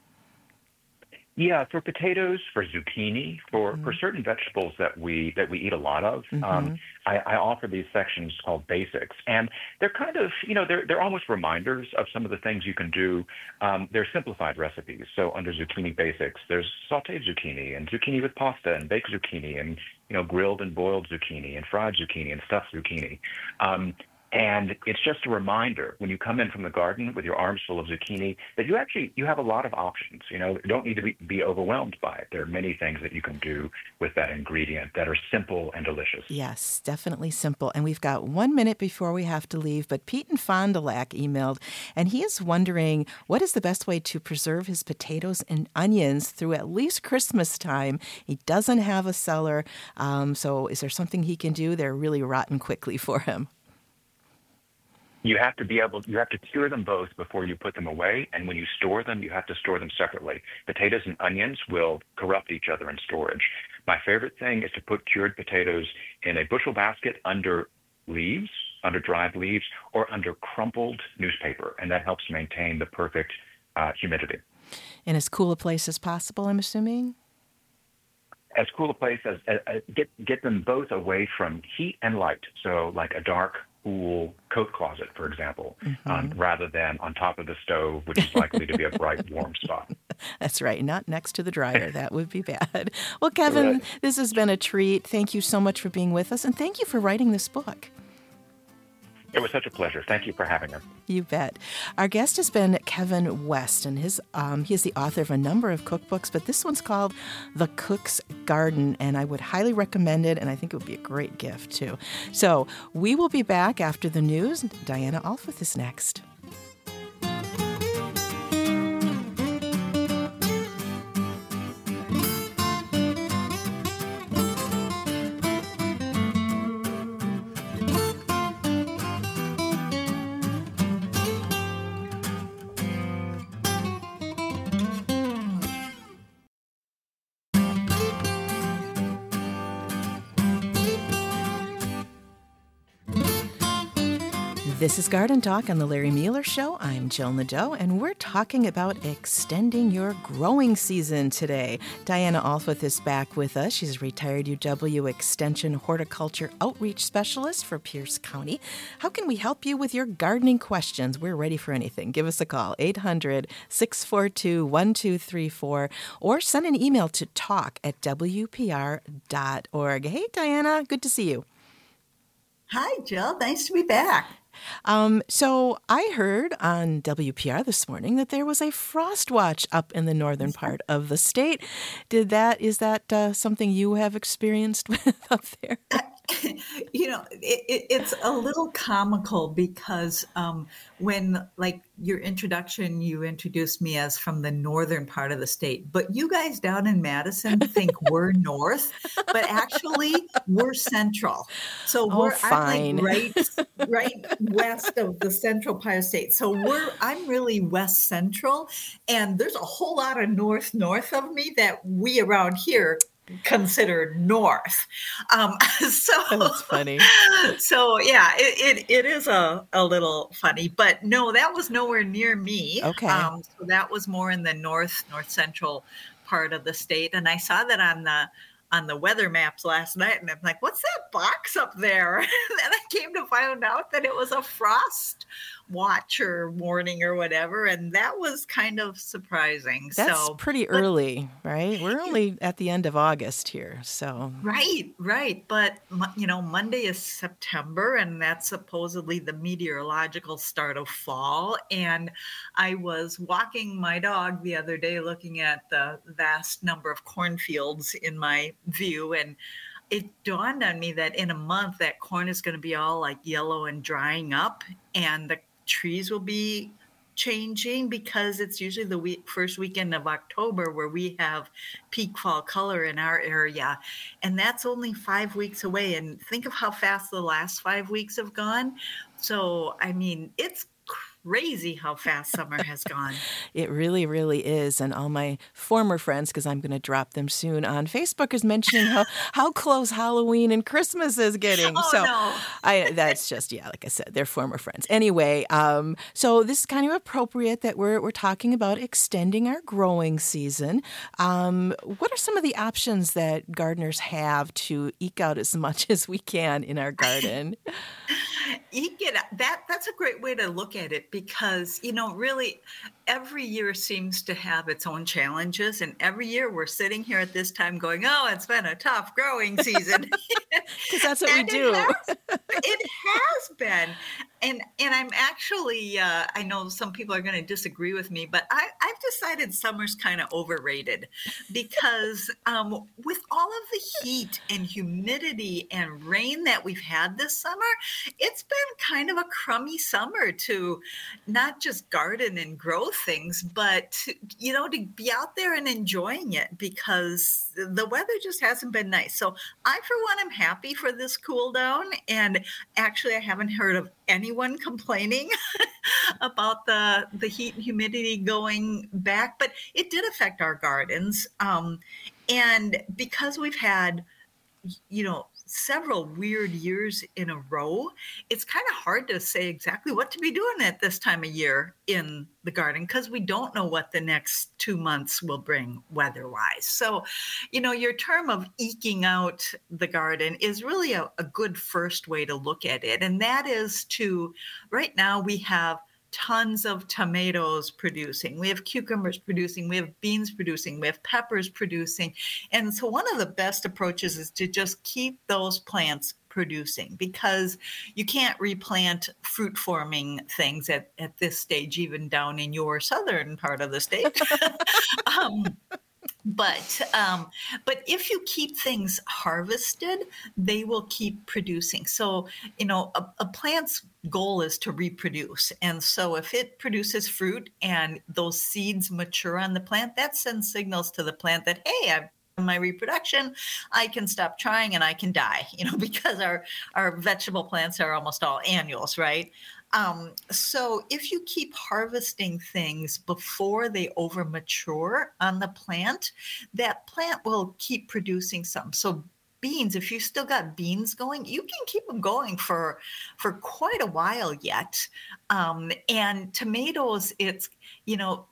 Yeah, for potatoes, for zucchini, for, mm-hmm. for certain vegetables that we that we eat a lot of, mm-hmm. um, I, I offer these sections called basics, and they're kind of, you know, they're they're almost reminders of some of the things you can do. Um, they're simplified recipes. So under zucchini basics, there's sautéed zucchini and zucchini with pasta and baked zucchini and you know grilled and boiled zucchini and fried zucchini and stuffed zucchini. Um, And it's just a reminder when you come in from the garden with your arms full of zucchini that you actually you have a lot of options. You know, you don't need to be, be overwhelmed by it. There are many things that you can do with that ingredient that are simple and delicious. Yes, definitely simple. And we've got one minute before we have to leave, but Pete in Fond du Lac emailed, and he is wondering what is the best way to preserve his potatoes and onions through at least Christmas time. He doesn't have a cellar, um, so is there something he can do? They're really rotten quickly for him. You have to be able, you have to cure them both before you put them away. And when you store them, you have to store them separately. Potatoes and onions will corrupt each other in storage. My favorite thing is to put cured potatoes in a bushel basket under leaves, under dried leaves, or under crumpled newspaper. And that helps maintain the perfect uh, humidity. In as cool a place as possible, I'm assuming? As cool a place as, uh, get, get them both away from heat and light. So like a dark, cool coat closet, for example, mm-hmm. um, rather than on top of the stove, which is likely to be a bright, warm spot. That's right. Not next to the dryer. That would be bad. Well, Kevin, right. This has been a treat. Thank you so much for being with us, and thank you for writing this book. It was such a pleasure. Thank you for having us. You bet. Our guest has been Kevin West, and his um, he is the author of a number of cookbooks, but this one's called The Cook's Garden, and I would highly recommend it, and I think it would be a great gift, too. So we will be back after the news. Diana Alford is next. This is Garden Talk on the Larry Mueller Show. I'm Jill Nadeau, and we're talking about extending your growing season today. Diana Alfith is back with us. She's a retired U W Extension Horticulture Outreach Specialist for Pierce County. How can we help you with your gardening questions? We're ready for anything. Give us a call, eight hundred, six four two, one two three four, or send an email to talk at w p r dot org. Hey, Diana, good to see you. Hi, Jill. Nice to be back. Um, so I heard on W P R this morning that there was a frost watch up in the northern part of the state. Did that, is that uh, something you have experienced with up there? You know, it, it, it's a little comical because um, when, like, your introduction, you introduced me as from the northern part of the state, but you guys down in Madison think we're north, but actually we're central. So Oh, we're fine. I'm like right, right west of the central part of the state. So we're I'm really west central, and there's a whole lot of north north of me that we around here considered north. Um, so That's funny. So yeah, it, it, it is a, a little funny, but no, that was nowhere near me. Okay. Um, so that was more in the north, north central part of the state. And I saw that on the on the weather maps last night, and I'm like, what's that box up there? And then I came to find out that it was a frost watch or warning or whatever, and that was kind of surprising. That's so pretty but- early, right? We're only at the end of August here, so. Right, right. But, Mo- you know, Monday is September, and that's supposedly the meteorological start of fall. And I was walking my dog the other day looking at the vast number of cornfields in my view, and it dawned on me that in a month that corn is going to be all like yellow and drying up, and the trees will be changing because it's usually the week, first weekend of October where we have peak fall color in our area. And that's only five weeks away. And think of how fast the last five weeks have gone. So, I mean, it's crazy how fast summer has gone. It really, really is. And all my former friends, because I'm going to drop them soon on Facebook, is mentioning how, how close Halloween and Christmas is getting. Oh, so no. I that's just, yeah, like I said, they're former friends. Anyway, um, so this is kind of appropriate that we're we're talking about extending our growing season. Um, what are some of the options that gardeners have to eke out as much as we can in our garden? You get that. That's a great way to look at it because, you know, really every year seems to have its own challenges. And every year we're sitting here at this time going, oh, it's been a tough growing season. Because that's what And we it do. has, it has been. And and I'm actually, uh, I know some people are going to disagree with me, but I, I've decided summer's kind of overrated because um, with all of the heat and humidity and rain that we've had this summer, it's been kind of a crummy summer to not just garden and grow things, but, to, you know, to be out there and enjoying it because the weather just hasn't been nice. So I, for one, am happy for this cool down. And actually, I haven't heard of anyone complaining about the the heat and humidity going back, but it did affect our gardens. Um, and because we've had, you know, several weird years in a row, it's kind of hard to say exactly what to be doing at this time of year in the garden because we don't know what the next two months will bring weather-wise. So, you know, your term of eking out the garden is really a, a good first way to look at it. And that is to, right now we have tons of tomatoes producing. We have cucumbers producing. We have beans producing. We have peppers producing. And so one of the best approaches is to just keep those plants producing because you can't replant fruit forming things at, at this stage, even down in your southern part of the state. um, But um, but if you keep things harvested, they will keep producing. So, you know, a, a plant's goal is to reproduce. And so if it produces fruit and those seeds mature on the plant, that sends signals to the plant that, hey, I've done my reproduction, I can stop trying and I can die, you know, because our, our vegetable plants are almost all annuals, right? Um, so if you keep harvesting things before they over mature on the plant, that plant will keep producing some. So beans, if you've still got beans going, you can keep them going for for quite a while yet. Um, and tomatoes, it's, you know,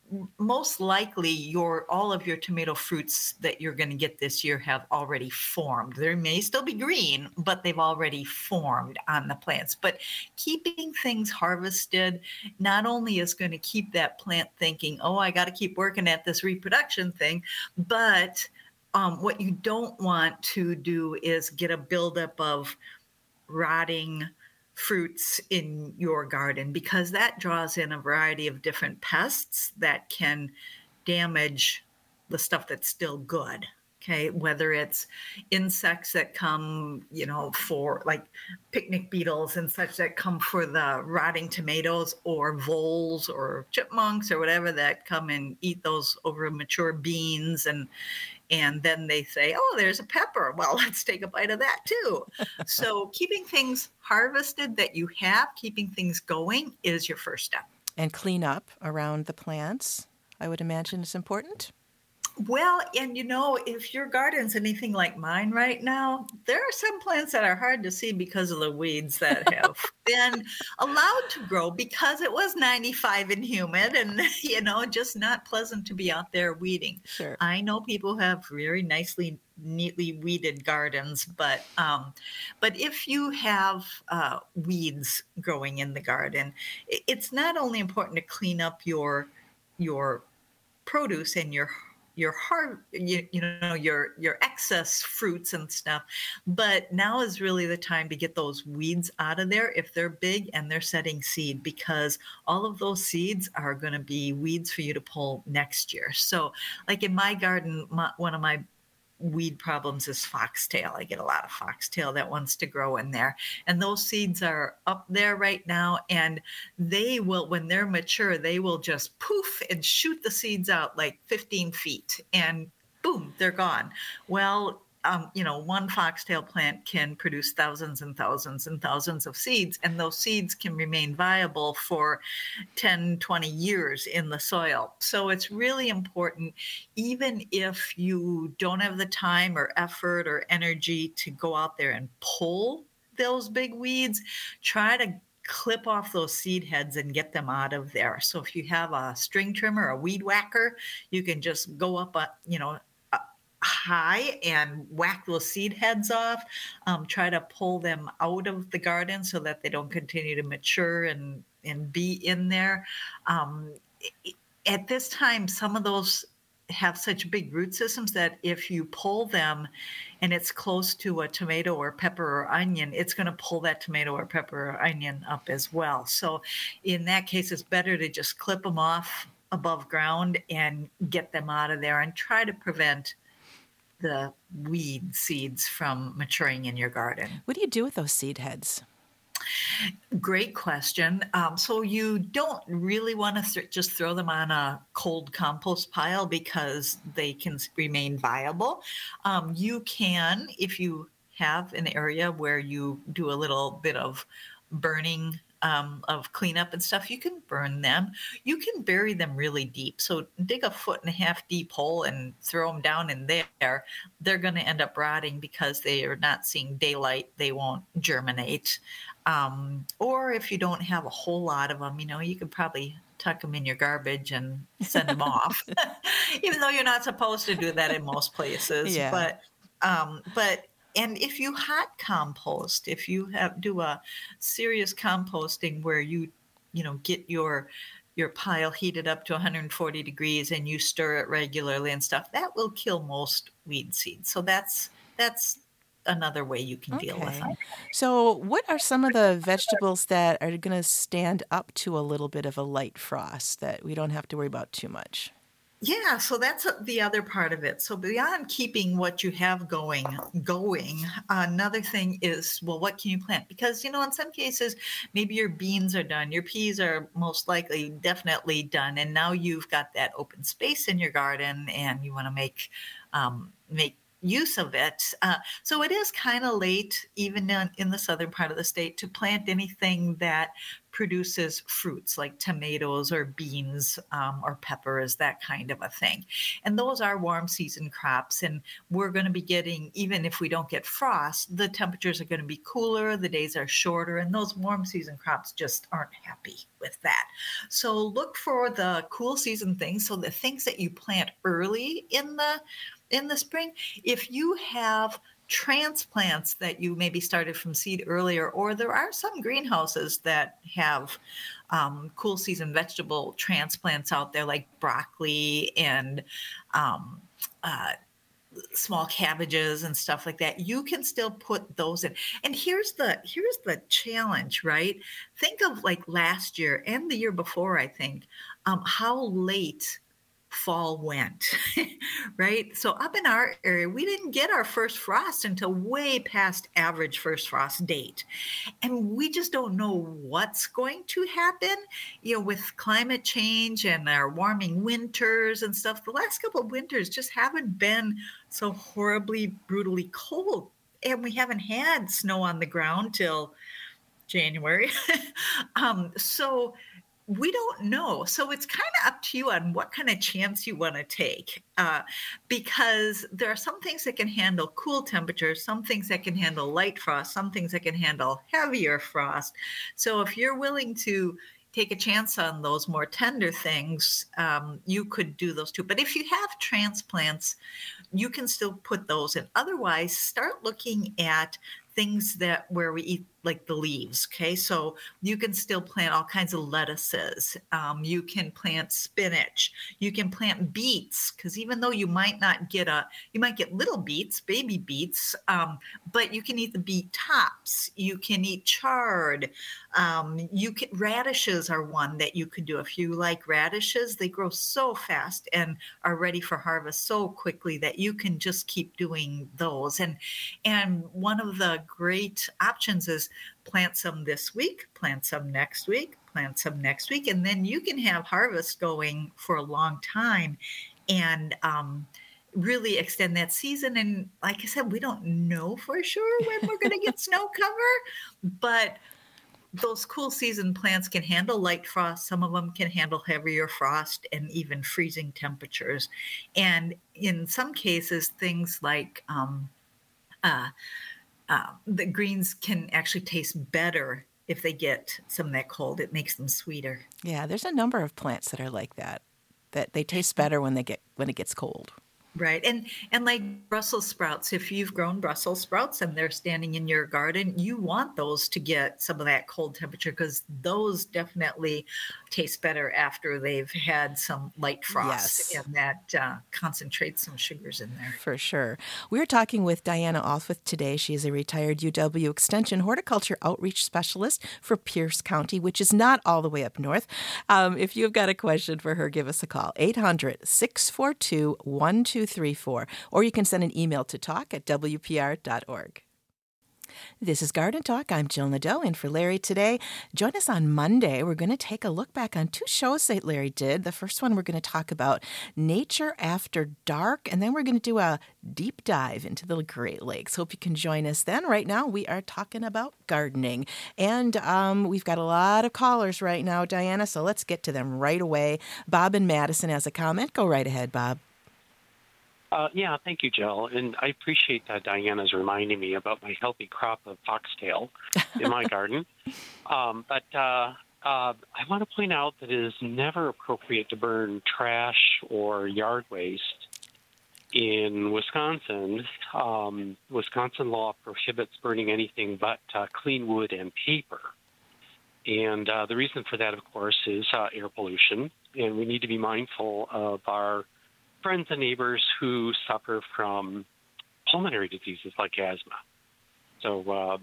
most likely your all of your tomato fruits that you're going to get this year have already formed. They may still be green, but they've already formed on the plants. But keeping things harvested not only is going to keep that plant thinking, oh, I got to keep working at this reproduction thing, but um, what you don't want to do is get a buildup of rotting fruits in your garden, because that draws in a variety of different pests that can damage the stuff that's still good. Okay, whether it's insects that come, you know, for like picnic beetles and such that come for the rotting tomatoes, or voles or chipmunks or whatever that come and eat those over mature beans, and and then they say, oh, there's a pepper. Well, let's take a bite of that too. So keeping things harvested that you have, keeping things going is your first step. And clean up around the plants, I would imagine, is important. Well, and you know, if your garden's anything like mine right now, there are some plants that are hard to see because of the weeds that have been allowed to grow because it was ninety-five and humid and, you know, just not pleasant to be out there weeding. Sure. I know people have very nicely, neatly weeded gardens, but um, but if you have uh, weeds growing in the garden, it's not only important to clean up your your produce and your your har you, you know your your excess fruits and stuff, but now is really the time to get those weeds out of there if they're big and they're setting seed, because all of those seeds are going to be weeds for you to pull next year. So like in my garden, my, one of my weed problems is foxtail. I get a lot of foxtail that wants to grow in there, and those seeds are up there right now, and they will, when they're mature, they will just poof and shoot the seeds out like fifteen feet, and boom, they're gone. Well, um, you know, one foxtail plant can produce thousands and thousands and thousands of seeds, and those seeds can remain viable for ten, twenty years in the soil. So it's really important, even if you don't have the time or effort or energy to go out there and pull those big weeds, try to clip off those seed heads and get them out of there. So if you have a string trimmer, a weed whacker, you can just go up, a, you know, high and whack those seed heads off. Um, try to pull them out of the garden so that they don't continue to mature and, and be in there. Um, at this time, some of those have such big root systems that if you pull them and it's close to a tomato or pepper or onion, it's going to pull that tomato or pepper or onion up as well. So in that case, it's better to just clip them off above ground and get them out of there and try to prevent the weed seeds from maturing in your garden. What do you do with those seed heads? Great question. Um, so you don't really want to th- just throw them on a cold compost pile because they can remain viable. Um, you can, if you have an area where you do a little bit of burning Um, of cleanup and stuff, you can burn them. You can bury them really deep. So dig a foot and a half deep hole and throw them down in there. They're going to end up rotting because they are not seeing daylight. They won't germinate. Um, or if you don't have a whole lot of them, you know, you could probably tuck them in your garbage and send them off, even though you're not supposed to do that in most places. Yeah. But, um, but And if you hot compost, if you have do a serious composting where you, you know, get your your pile heated up to one hundred forty degrees and you stir it regularly and stuff, that will kill most weed seeds. So that's that's another way you can Okay. deal with it. So what are some of the vegetables that are going to stand up to a little bit of a light frost that we don't have to worry about too much? Yeah, so that's the other part of it. So beyond keeping what you have going, going, another thing is, well, what can you plant? Because, you know, in some cases, maybe your beans are done, your peas are most likely definitely done, and now you've got that open space in your garden, and you want to make um, make use of it. Uh, so it is kind of late, even in, in the southern part of the state, to plant anything that produces fruits like tomatoes or beans um, or peppers, that kind of a thing. And those are warm season crops. And we're going to be getting, even if we don't get frost, the temperatures are going to be cooler, the days are shorter, and those warm season crops just aren't happy with that. So look for the cool season things. So the things that you plant early in the in the spring, if you have transplants that you maybe started from seed earlier, or there are some greenhouses that have um, cool season vegetable transplants out there, like broccoli and um, uh, small cabbages and stuff like that, you can still put those in. And here's the here's the challenge, right? Think of like last year and the year before, I think, um, how late fall went, right? So up in our area, we didn't get our first frost until way past average first frost date. And we just don't know what's going to happen, you know, with climate change and our warming winters and stuff. The last couple of winters just haven't been so horribly, brutally cold. And we haven't had snow on the ground till January. um, so we don't know. So it's kind of up to you on what kind of chance you want to take, uh, because there are some things that can handle cool temperatures, some things that can handle light frost, some things that can handle heavier frost. So if you're willing to take a chance on those more tender things, um, you could do those too. But if you have transplants, you can still put those in. Otherwise, start looking at things that where we eat like the leaves. Okay, so you can still plant all kinds of lettuces. Um, you can plant spinach. You can plant beets, because even though you might not get a, you might get little beets, baby beets, um, but you can eat the beet tops. You can eat chard. Um, you can radishes are one that you could do. If you like radishes, they grow so fast and are ready for harvest so quickly that you can just keep doing those. And and one of the great options is plant some this week, plant some next week, plant some next week, and then you can have harvest going for a long time and um, really extend that season. And like I said, we don't know for sure when we're going to get snow cover, but those cool season plants can handle light frost. Some of them can handle heavier frost and even freezing temperatures. And in some cases, things like um, uh, uh, the greens can actually taste better if they get some of that cold. It makes them sweeter. Yeah, there's a number of plants that are like that, that they taste better when they get when it gets cold. Right. And and like Brussels sprouts, if you've grown Brussels sprouts and they're standing in your garden, you want those to get some of that cold temperature, because those definitely taste better after they've had some light frost. Yes. And that uh, concentrates some sugars in there. For sure. We're talking with Diana Althwith today. She is a retired U W Extension horticulture outreach specialist for Pierce County, which is not all the way up north. Um, if you've got a question for her, give us a call, eight hundred, six four two, one two three four, or you can send an email to talk at w p r dot org. This is Garden Talk. I'm Jill Nadeau, in for Larry today. Join us on Monday. We're going to take a look back on two shows that Larry did. The first one, we're going to talk about nature after dark, and then we're going to do a deep dive into the Great Lakes. Hope you can join us then. Right now, we are talking about gardening, and um, we've got a lot of callers right now, Diana, so let's get to them right away. Bob in Madison has a comment. Go right ahead, Bob. Uh, yeah, thank you, Jill. And I appreciate that Diana's reminding me about my healthy crop of foxtail in my garden. Um, but uh, uh, I want to point out that it is never appropriate to burn trash or yard waste in Wisconsin. Um, Wisconsin law prohibits burning anything but uh, clean wood and paper. And uh, the reason for that, of course, is uh, air pollution. And we need to be mindful of our friends and neighbors who suffer from pulmonary diseases like asthma. So uh,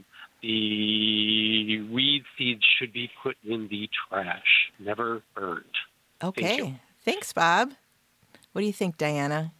the weed seeds should be put in the trash, never burned. Okay. Thank Thanks, Bob. What do you think, Diana?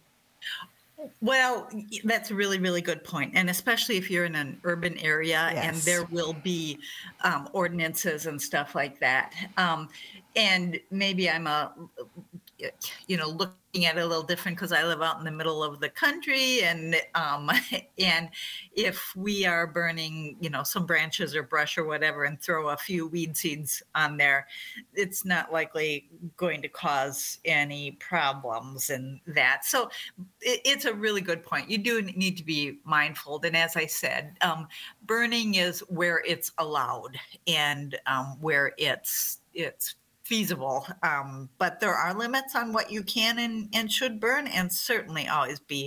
Well, that's a really, really good point. And especially if you're in an urban area, Yes. and there will be um, ordinances and stuff like that. Um, and maybe I'm a you know, looking at it a little different because I live out in the middle of the country, and um, and if we are burning, you know, some branches or brush or whatever, and throw a few weed seeds on there, it's not likely going to cause any problems in that. So it, it's a really good point. You do need to be mindful, and as I said, um, burning is where it's allowed and um, where it's it's feasible, um, but there are limits on what you can and, and should burn, and certainly always be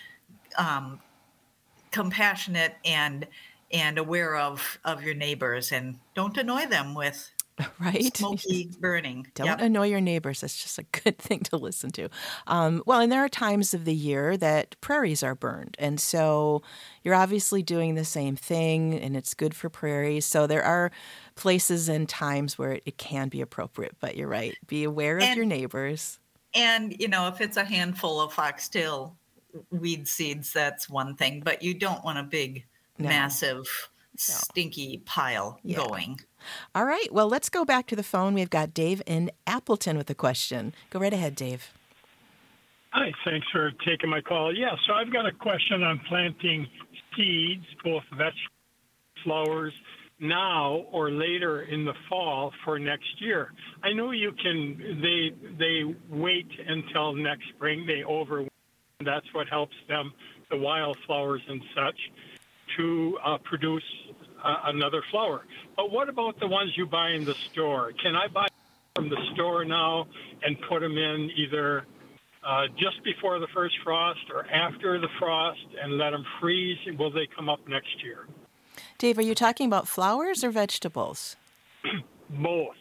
um, compassionate and and aware of of your neighbors, and don't annoy them with right smoky burning. Don't Yep. annoy your neighbors. That's just a good thing to listen to. Um, well, and there are times of the year that prairies are burned. And so you're obviously doing the same thing, and it's good for prairies. So there are places and times where it can be appropriate. But you're right. Be aware of And- your neighbors. And, you know, if it's a handful of foxtail weed seeds, that's one thing, but you don't want a big, No. massive, stinky pile Yeah. going. All right. Well, let's go back to the phone. We've got Dave in Appleton with a question. Go right ahead, Dave. Hi, thanks for taking my call. Yeah, so I've got a question on planting seeds, both vegetables, flowers, now or later in the fall for next year. I know you can, they they wait until next spring, they overwinter. That's what helps them, the wildflowers and such, to uh, produce uh, another flower. But what about the ones you buy in the store? Can I buy from the store now and put them in either uh, just before the first frost or after the frost and let them freeze? Will they come up next year? Dave, are you talking about flowers or vegetables? Both.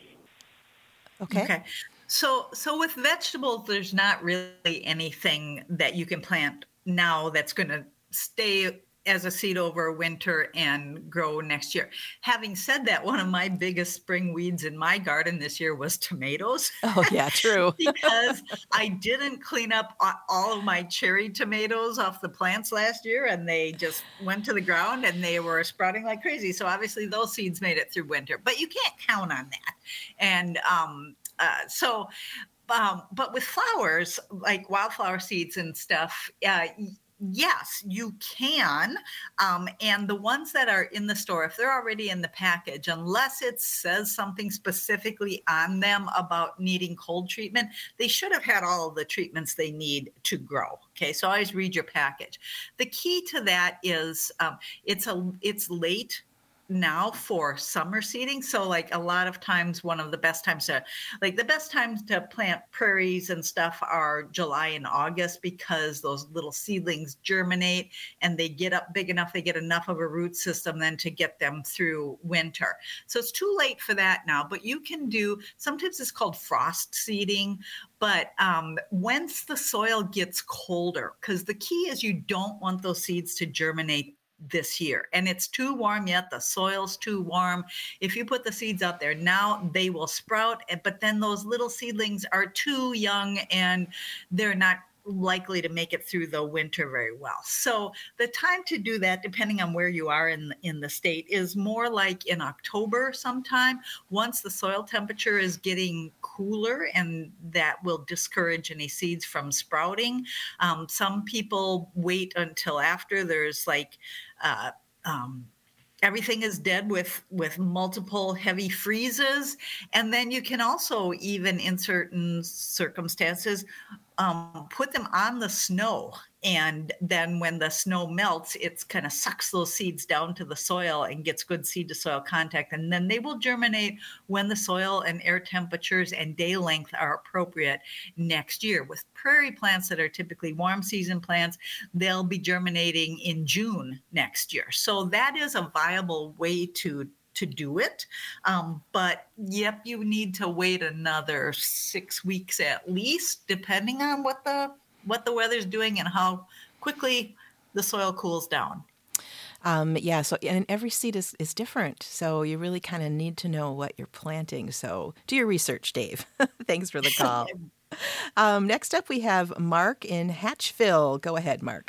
Okay. Okay. So, so with vegetables, there's not really anything that you can plant now that's going to stay as a seed over winter and grow next year. Having said that, one of my biggest spring weeds in my garden this year was tomatoes. Oh, yeah, true. Because I didn't clean up a- all of my cherry tomatoes off the plants last year, and they just went to the ground and they were sprouting like crazy. So obviously those seeds made it through winter, but you can't count on that. And um, uh, so, um, but with flowers, like wildflower seeds and stuff, uh, yes, you can. Um, and the ones that are in the store, if they're already in the package, unless it says something specifically on them about needing cold treatment, they should have had all of the treatments they need to grow. Okay, so always read your package. The key to that is um, it's a it's late now for summer seeding. So like a lot of times, one of the best times to like the best times to plant prairies and stuff are July and August, because those little seedlings germinate and they get up big enough, they get enough of a root system then to get them through winter. So it's too late for that now, but you can do, sometimes it's called frost seeding. But um, once the soil gets colder, because the key is you don't want those seeds to germinate this year, and it's too warm yet, the soil's too warm. If you put the seeds out there now, they will sprout, but then those little seedlings are too young and they're not likely to make it through the winter very well. So the time to do that, depending on where you are in in the state, is more like in October sometime, once the soil temperature is getting cooler, and that will discourage any seeds from sprouting. Um, some people wait until after there's like uh, um, everything is dead with with multiple heavy freezes. And then you can also, even in certain circumstances, um, put them on the snow. And then when the snow melts, it kind of sucks those seeds down to the soil and gets good seed to soil contact. And then they will germinate when the soil and air temperatures and day length are appropriate next year. With prairie plants that are typically warm season plants, they'll be germinating in June next year. So that is a viable way to to do it. Um, but yep, you need to wait another six weeks at least, depending on what the what the weather's doing and how quickly the soil cools down. Um, yeah, so and every seed is, is different. So you really kind of need to know what you're planting. So do your research, Dave. Thanks for the call. um, next up, we have Mark in Hatchville. Go ahead, Mark.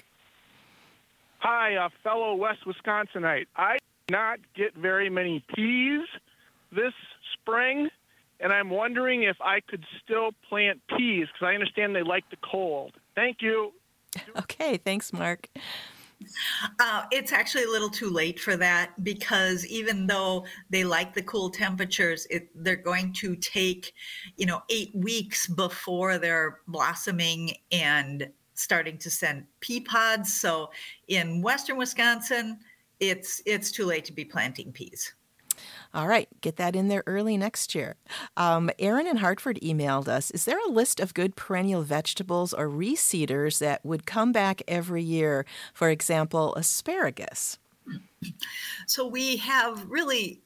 Hi, a fellow West Wisconsinite. I did not get very many peas this spring, and I'm wondering if I could still plant peas because I understand they like the cold. Thank you. Okay, thanks, Mark. Uh, it's actually a little too late for that because even though they like the cool temperatures, it, they're going to take, you know, eight weeks before they're blossoming and starting to send pea pods. So in western Wisconsin, it's it's too late to be planting peas. All right, get that in there early next year. Um, Aaron in Hartford emailed us, is there a list of good perennial vegetables or reseeders that would come back every year? For example, asparagus. So we have really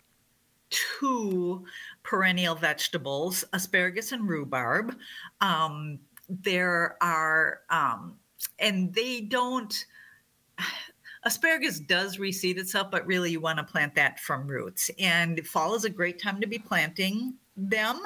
two perennial vegetables, asparagus and rhubarb. Um, there are, um, and they don't... Asparagus does reseed itself, but really you want to plant that from roots. And fall is a great time to be planting them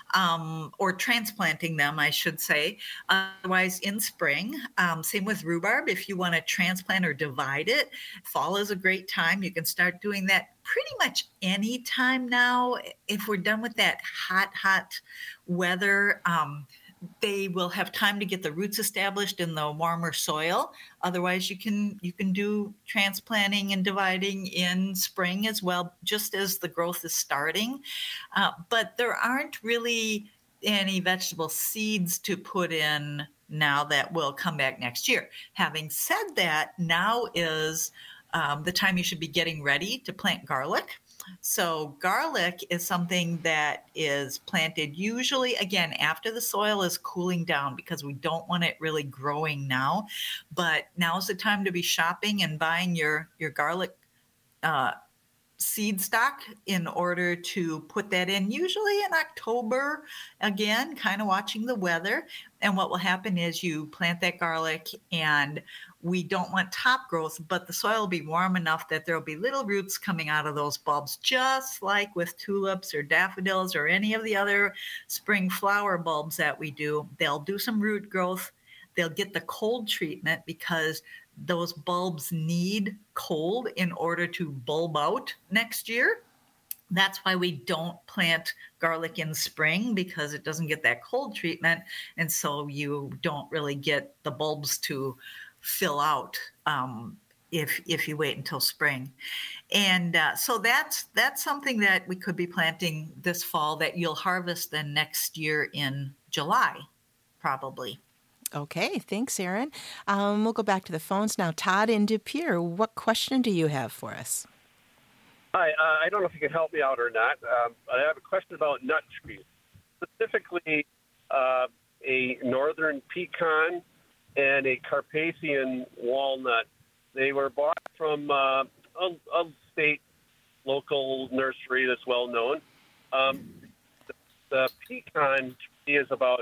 um, or transplanting them, I should say. Otherwise, in spring, um, same with rhubarb. If you want to transplant or divide it, fall is a great time. You can start doing that pretty much any time now. If we're done with that hot, hot weather, um, they will have time to get the roots established in the warmer soil. Otherwise, you can you can do transplanting and dividing in spring as well, just as the growth is starting. Uh, but there aren't really any vegetable seeds to put in now that will come back next year. Having said that, now is um, the time you should be getting ready to plant garlic. So garlic is something that is planted usually, again, after the soil is cooling down because we don't want it really growing now. But now's the time to be shopping and buying your, your garlic uh, seed stock in order to put that in, usually in October, again, kind of watching the weather. And what will happen is you plant that garlic and we don't want top growth, but the soil will be warm enough that there will be little roots coming out of those bulbs, just like with tulips or daffodils or any of the other spring flower bulbs that we do. They'll do some root growth. They'll get the cold treatment because those bulbs need cold in order to bulb out next year. That's why we don't plant garlic in spring, because it doesn't get that cold treatment. And so you don't really get the bulbs to fill out um, if if you wait until spring. And uh, so that's that's something that we could be planting this fall that you'll harvest then next year in July, probably. Okay, thanks, Aaron. Um, we'll go back to the phones now. Todd in De Pere, what question do you have for us? Hi, uh, I don't know if you can help me out or not. Um, I have a question about nut trees, specifically uh, a northern pecan and a Carpathian walnut. They were bought from uh, a, a state local nursery that's well known. Um, the, the pecan tree is about,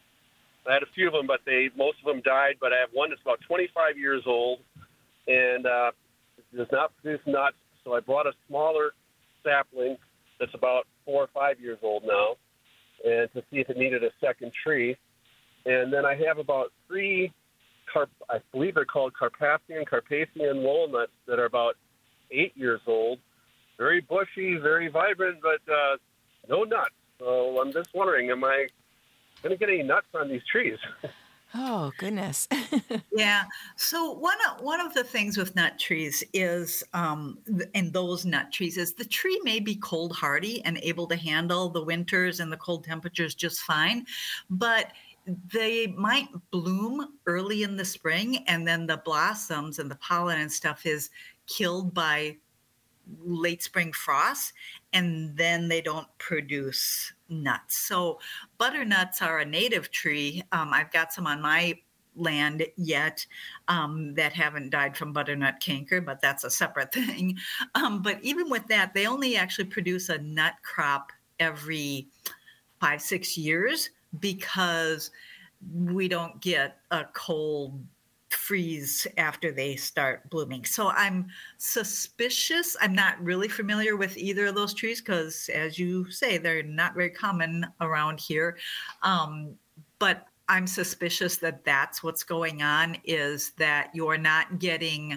I had a few of them, but they most of them died. But I have one that's about twenty-five years old, and uh, it does not produce nuts. So I bought a smaller sapling that's about four or five years old now, and to see if it needed a second tree. And then I have about three, Carp, I believe they're called Carpathian, Carpathian walnuts that are about eight years old. Very bushy, very vibrant, but uh, no nuts. So I'm just wondering, am I going to get any nuts on these trees? Oh, goodness. Yeah. So one of, one of the things with nut trees is, um, and those nut trees, is the tree may be cold hardy and able to handle the winters and the cold temperatures just fine, but they might bloom early in the spring, and then the blossoms and the pollen and stuff is killed by late spring frost, and then they don't produce nuts. So butternuts are a native tree. Um, I've got some on my land yet um, that haven't died from butternut canker, but that's a separate thing. Um, but even with that, they only actually produce a nut crop every five, six years because we don't get a cold freeze after they start blooming. So I'm suspicious. I'm not really familiar with either of those trees because, as you say, they're not very common around here. Um, but I'm suspicious that that's what's going on, is that you're not getting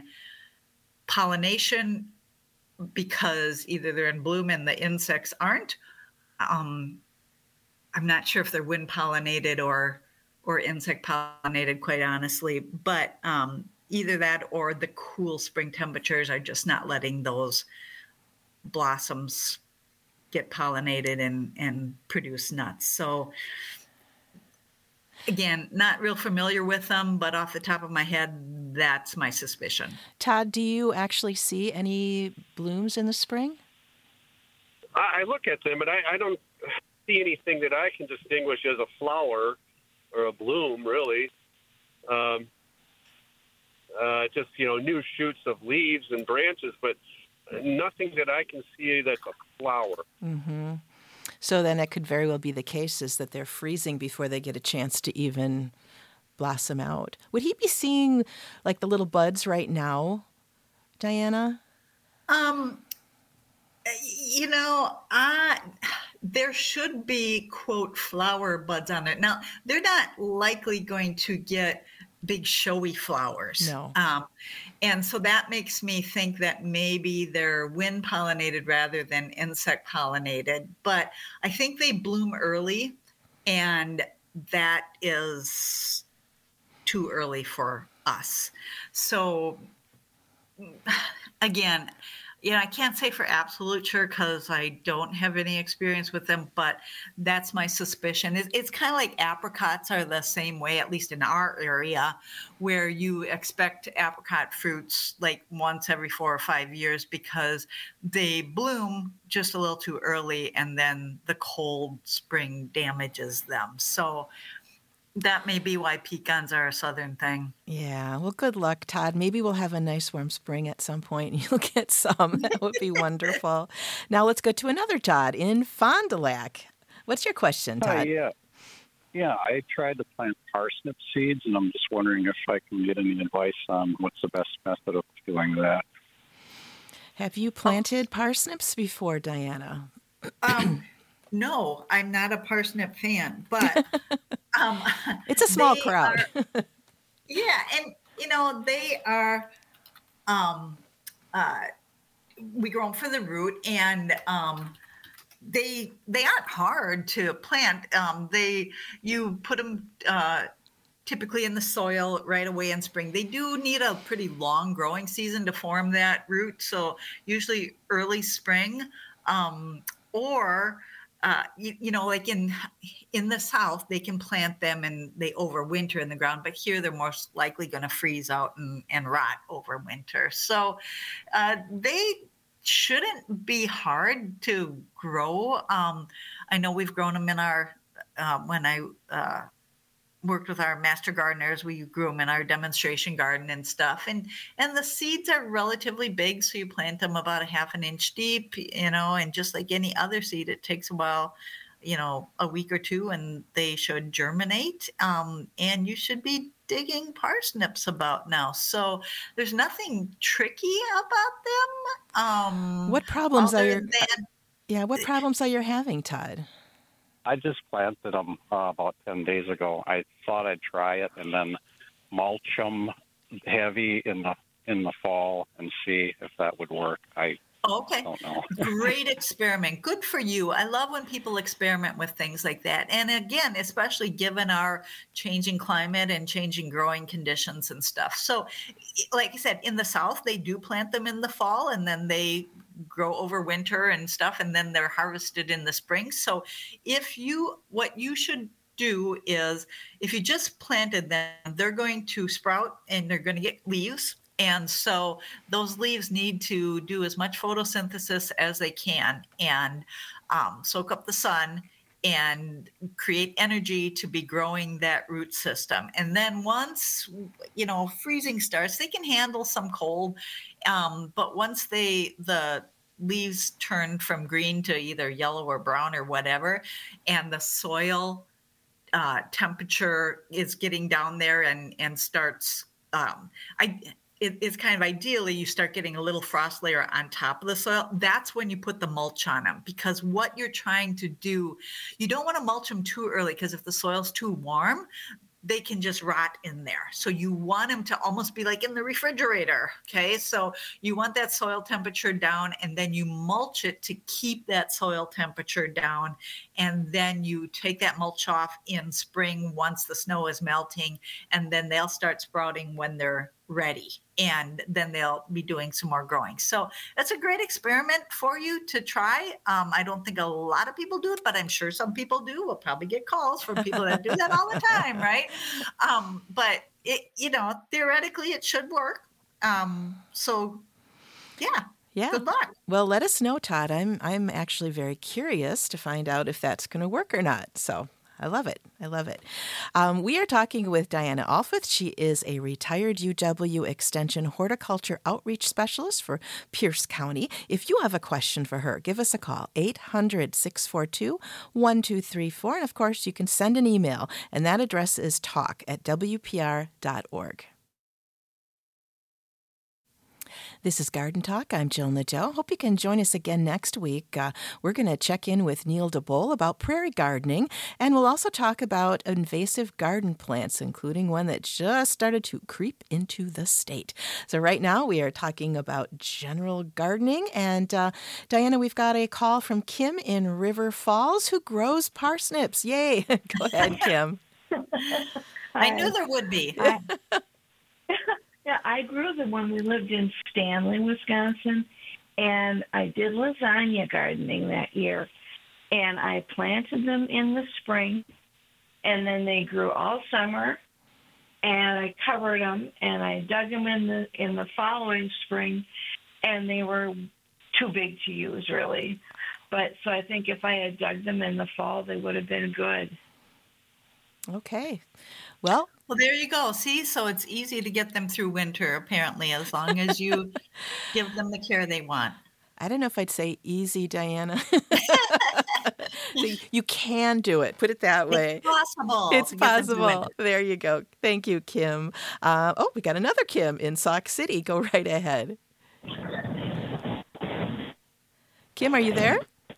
pollination because either they're in bloom and the insects aren't. um, I'm not sure if they're wind pollinated or or insect pollinated, quite honestly, but um, either that or the cool spring temperatures are just not letting those blossoms get pollinated and, and produce nuts. So again, not real familiar with them, but off the top of my head, that's my suspicion. Todd, do you actually see any blooms in the spring? I, I look at them, and I, I don't see anything that I can distinguish as a flower or a bloom, really. Um, uh, just, you know, new shoots of leaves and branches, but nothing that I can see that's a flower. Mm-hmm. So then it could very well be the case is that they're freezing before they get a chance to even blossom out. Would he be seeing like the little buds right now, Diana? Um, you know, I, there should be, quote, flower buds on it. Now, they're not likely going to get big showy flowers. No. Um, and so that makes me think that maybe they're wind pollinated rather than insect pollinated. But I think they bloom early, and that is too early for us. So again, you know, I can't say for absolute sure because I don't have any experience with them, but that's my suspicion. It's, it's kind of like apricots are the same way, at least in our area, where you expect apricot fruits like once every four or five years because they bloom just a little too early and then the cold spring damages them. So that may be why pecans are a southern thing. Yeah. Well, good luck, Todd. Maybe we'll have a nice warm spring at some point and you'll get some. That would be wonderful. Now let's go to another Todd in Fond du Lac. What's your question, Todd? Hi, yeah. Yeah, I tried to plant parsnip seeds, and I'm just wondering if I can get any advice on what's the best method of doing that. Have you planted parsnips before, Diana? Um, no, I'm not a parsnip fan, but um, it's a small they crowd. Are, yeah, and you know they are. Um, uh, we grow them for the root, and um, they they aren't hard to plant. Um, they you put them uh, typically in the soil right away in spring. They do need a pretty long growing season to form that root, so usually early spring, um, or Uh, you, you know, like in in the South, they can plant them and they overwinter in the ground. But here, they're most likely going to freeze out and, and rot over winter. So uh, they shouldn't be hard to grow. Um, I know we've grown them in our uh, when I uh, worked with our master gardeners, we grew them in our demonstration garden and stuff. And and the seeds are relatively big, so you plant them about a half an inch deep, you know, and just like any other seed, it takes a while, you know, a week or two, and they should germinate. Um, and you should be digging parsnips about now. So there's nothing tricky about them. Um, what problems are you? Than, yeah, what problems are you having, Todd? I just planted them uh, about ten days ago. I thought I'd try it and then mulch them heavy in the in the fall and see if that would work. I okay. don't know. Great experiment. Good for you. I love when people experiment with things like that. And again, especially given our changing climate and changing growing conditions and stuff. So like I said, in the South, they do plant them in the fall and then they grow over winter and stuff, and then they're harvested in the spring. So if you, what you should do is if you just planted them, they're going to sprout and they're going to get leaves. And so those leaves need to do as much photosynthesis as they can and um, soak up the sun and create energy to be growing that root system. And then once, you know, freezing starts, they can handle some cold. Um, but once they, the leaves turn from green to either yellow or brown or whatever, and the soil uh, temperature is getting down there and, and starts, um, I, it, it's kind of ideally you start getting a little frost layer on top of the soil. That's when you put the mulch on them, because what you're trying to do, you don't want to mulch them too early, because if the soil's too warm, they can just rot in there. So you want them to almost be like in the refrigerator. Okay. So you want that soil temperature down, and then you mulch it to keep that soil temperature down. And then you take that mulch off in spring once the snow is melting, and then they'll start sprouting when they're ready. And then they'll be doing some more growing. So that's a great experiment for you to try. Um, I don't think a lot of people do it, but I'm sure some people do. We'll probably get calls from people that do that all the time, right? Um, but it, you know, theoretically it should work. Um, so yeah. Yeah. Good luck. Well, let us know, Todd. I'm I'm actually very curious to find out if that's going to work or not. So I love it. I love it. Um, we are talking with Diana Alford. She is a retired U W Extension Horticulture Outreach Specialist for Pierce County. If you have a question for her, give us a call, eight hundred, six four two, one two three four. And, of course, you can send an email, and that address is talk at w p r dot org. This is Garden Talk. I'm Jill Nadeau. Hope you can join us again next week. Uh, we're going to check in with Neil DeBole about prairie gardening, and we'll also talk about invasive garden plants, including one that just started to creep into the state. So right now we are talking about general gardening, and uh, Diana, we've got a call from Kim in River Falls who grows parsnips. Yay! Go ahead, Kim. I knew there would be. Yeah, I grew them when we lived in Stanley, Wisconsin, and I did lasagna gardening that year. And I planted them in the spring, and then they grew all summer, and I covered them, and I dug them in the in the following spring, and they were too big to use, really. But so I think if I had dug them in the fall, they would have been good. Okay. Well, Well, there you go. See, so it's easy to get them through winter, apparently, as long as you give them the care they want. I don't know if I'd say easy, Diana. You can do it. Put it that way. It's possible. It's to get them through possible. winter. There you go. Thank you, Kim. Uh, oh, we got another Kim in Sauk City. Go right ahead. Kim, are you there?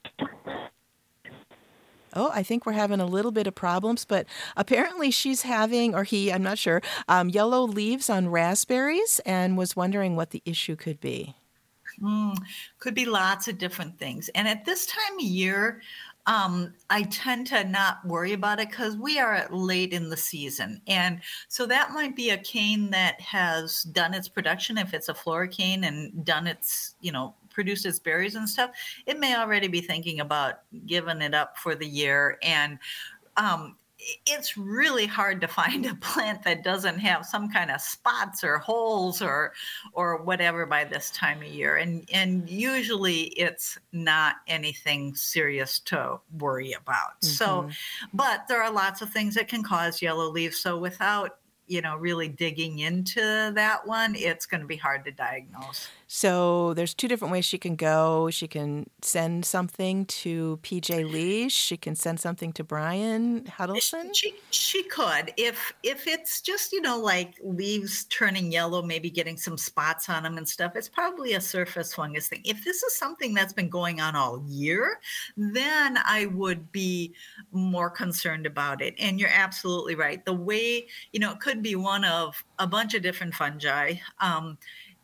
Oh, I think we're having a little bit of problems, but apparently she's having, or he, I'm not sure, um, yellow leaves on raspberries and was wondering what the issue could be. Mm, could be lots of different things. And at this time of year, um, I tend to not worry about it because we are late in the season. And so that might be a cane that has done its production. If it's a flora cane and done its, you know, produced its berries and stuff, it may already be thinking about giving it up for the year. And um, it's really hard to find a plant that doesn't have some kind of spots or holes or or whatever by this time of year. And and usually it's not anything serious to worry about. Mm-hmm. So, but there are lots of things that can cause yellow leaves. So without, you know, really digging into that one, it's going to be hard to diagnose. So there's two different ways she can go. She can send something to P J Lee. She can send something to Brian Huddleston. She she could. If if it's just, you know, like leaves turning yellow, maybe getting some spots on them and stuff, it's probably a surface fungus thing. If this is something that's been going on all year, then I would be more concerned about it. And you're absolutely right. The way, you know, it could be one of a bunch of different fungi. Um,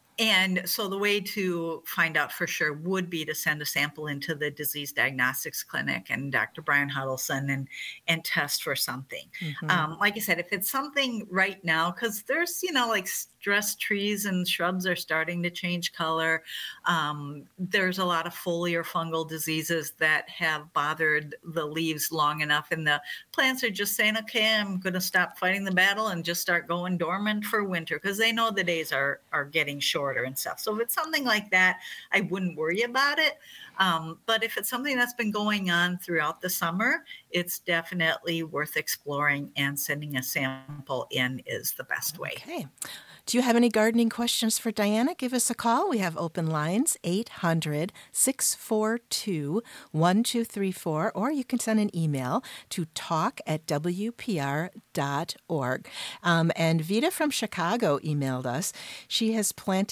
And so the way to find out for sure would be to send a sample into the disease diagnostics clinic and Doctor Brian Huddleston and, and test for something. Mm-hmm. Um, like I said, if it's something right now, because there's, you know, like stress trees and shrubs are starting to change color. Um, there's a lot of foliar fungal diseases that have bothered the leaves long enough. And the plants are just saying, okay, I'm going to stop fighting the battle and just start going dormant for winter because they know the days are, are getting shorter and stuff. So if it's something like that, I wouldn't worry about it. Um, but if it's something that's been going on throughout the summer, it's definitely worth exploring, and sending a sample in is the best way. Okay. Do you have any gardening questions for Diana? Give us a call. We have open lines, eight hundred, six four two, one two three four, or you can send an email to talk at w p r dot org. Um, and Vita from Chicago emailed us. She has planted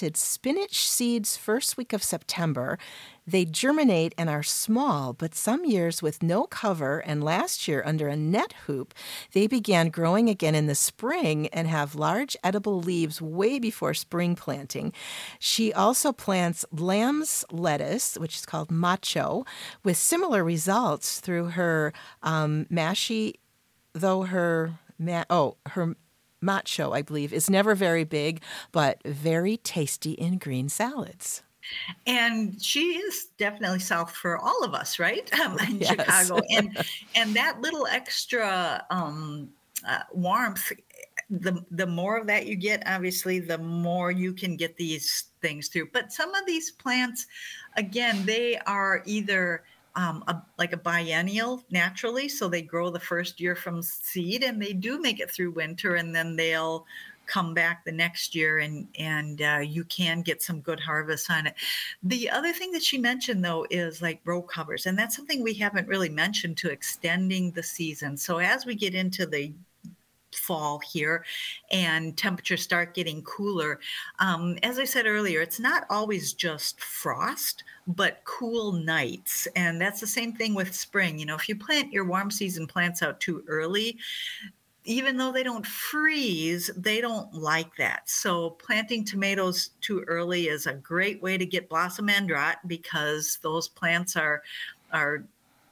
planted spinach seeds first week of September. They germinate and are small, but some years with no cover, and last year under a net hoop, they began growing again in the spring and have large edible leaves way before spring planting. She also plants lamb's lettuce, which is called macho, with similar results through her um, mashy, though her, ma- oh, her macho, I believe, is never very big, but very tasty in green salads. And she is definitely south for all of us, right? Um, in Yes. Chicago, and and that little extra um, uh, warmth, the the more of that you get, obviously, the more you can get these things through. But some of these plants, again, they are either um, a, like a biennial naturally, so they grow the first year from seed, and they do make it through winter, and then they'll come back the next year, and and uh, you can get some good harvests on it. The other thing that she mentioned, though, is like row covers, and that's something we haven't really mentioned to extending the season. So as we get into the fall here and temperatures start getting cooler, um, as I said earlier, it's not always just frost, but cool nights. And that's the same thing with spring. You know, if you plant your warm season plants out too early, even though they don't freeze, they don't like that. So planting tomatoes too early is a great way to get blossom end rot, because those plants are are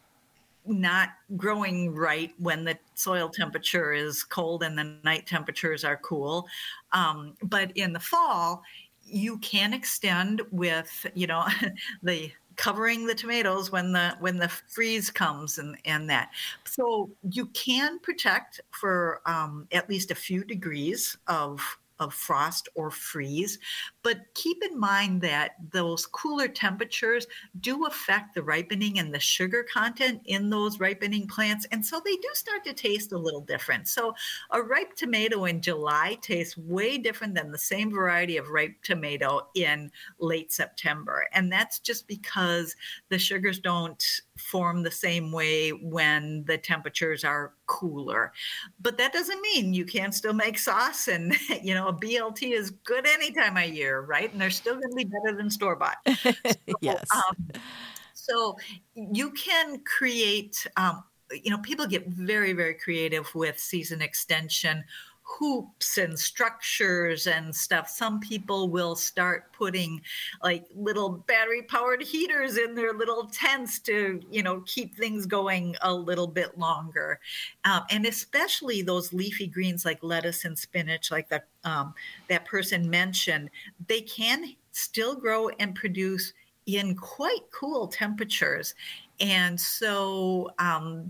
not growing right when the soil temperature is cold and the night temperatures are cool. Um, but in the fall, you can extend with, you know, the covering the tomatoes when the when the freeze comes, and and that. So you can protect for um, at least a few degrees of of frost or freeze, but keep in mind that those cooler temperatures do affect the ripening and the sugar content in those ripening plants, and so they do start to taste a little different. So a ripe tomato in July tastes way different than the same variety of ripe tomato in late September, and that's just because the sugars don't form the same way when the temperatures are cooler. But that doesn't mean you can't still make sauce, and you know, a B L T is good any time of year, right? And they're still going to be better than store-bought. So, Yes. um, so you can create, um, you know, people get very, very creative with season extension hoops and structures and stuff. Some people will start putting like little battery powered heaters in their little tents to, you know, keep things going a little bit longer. Um, and especially those leafy greens like lettuce and spinach, like the, um, that person mentioned, they can still grow and produce in quite cool temperatures. And so, um,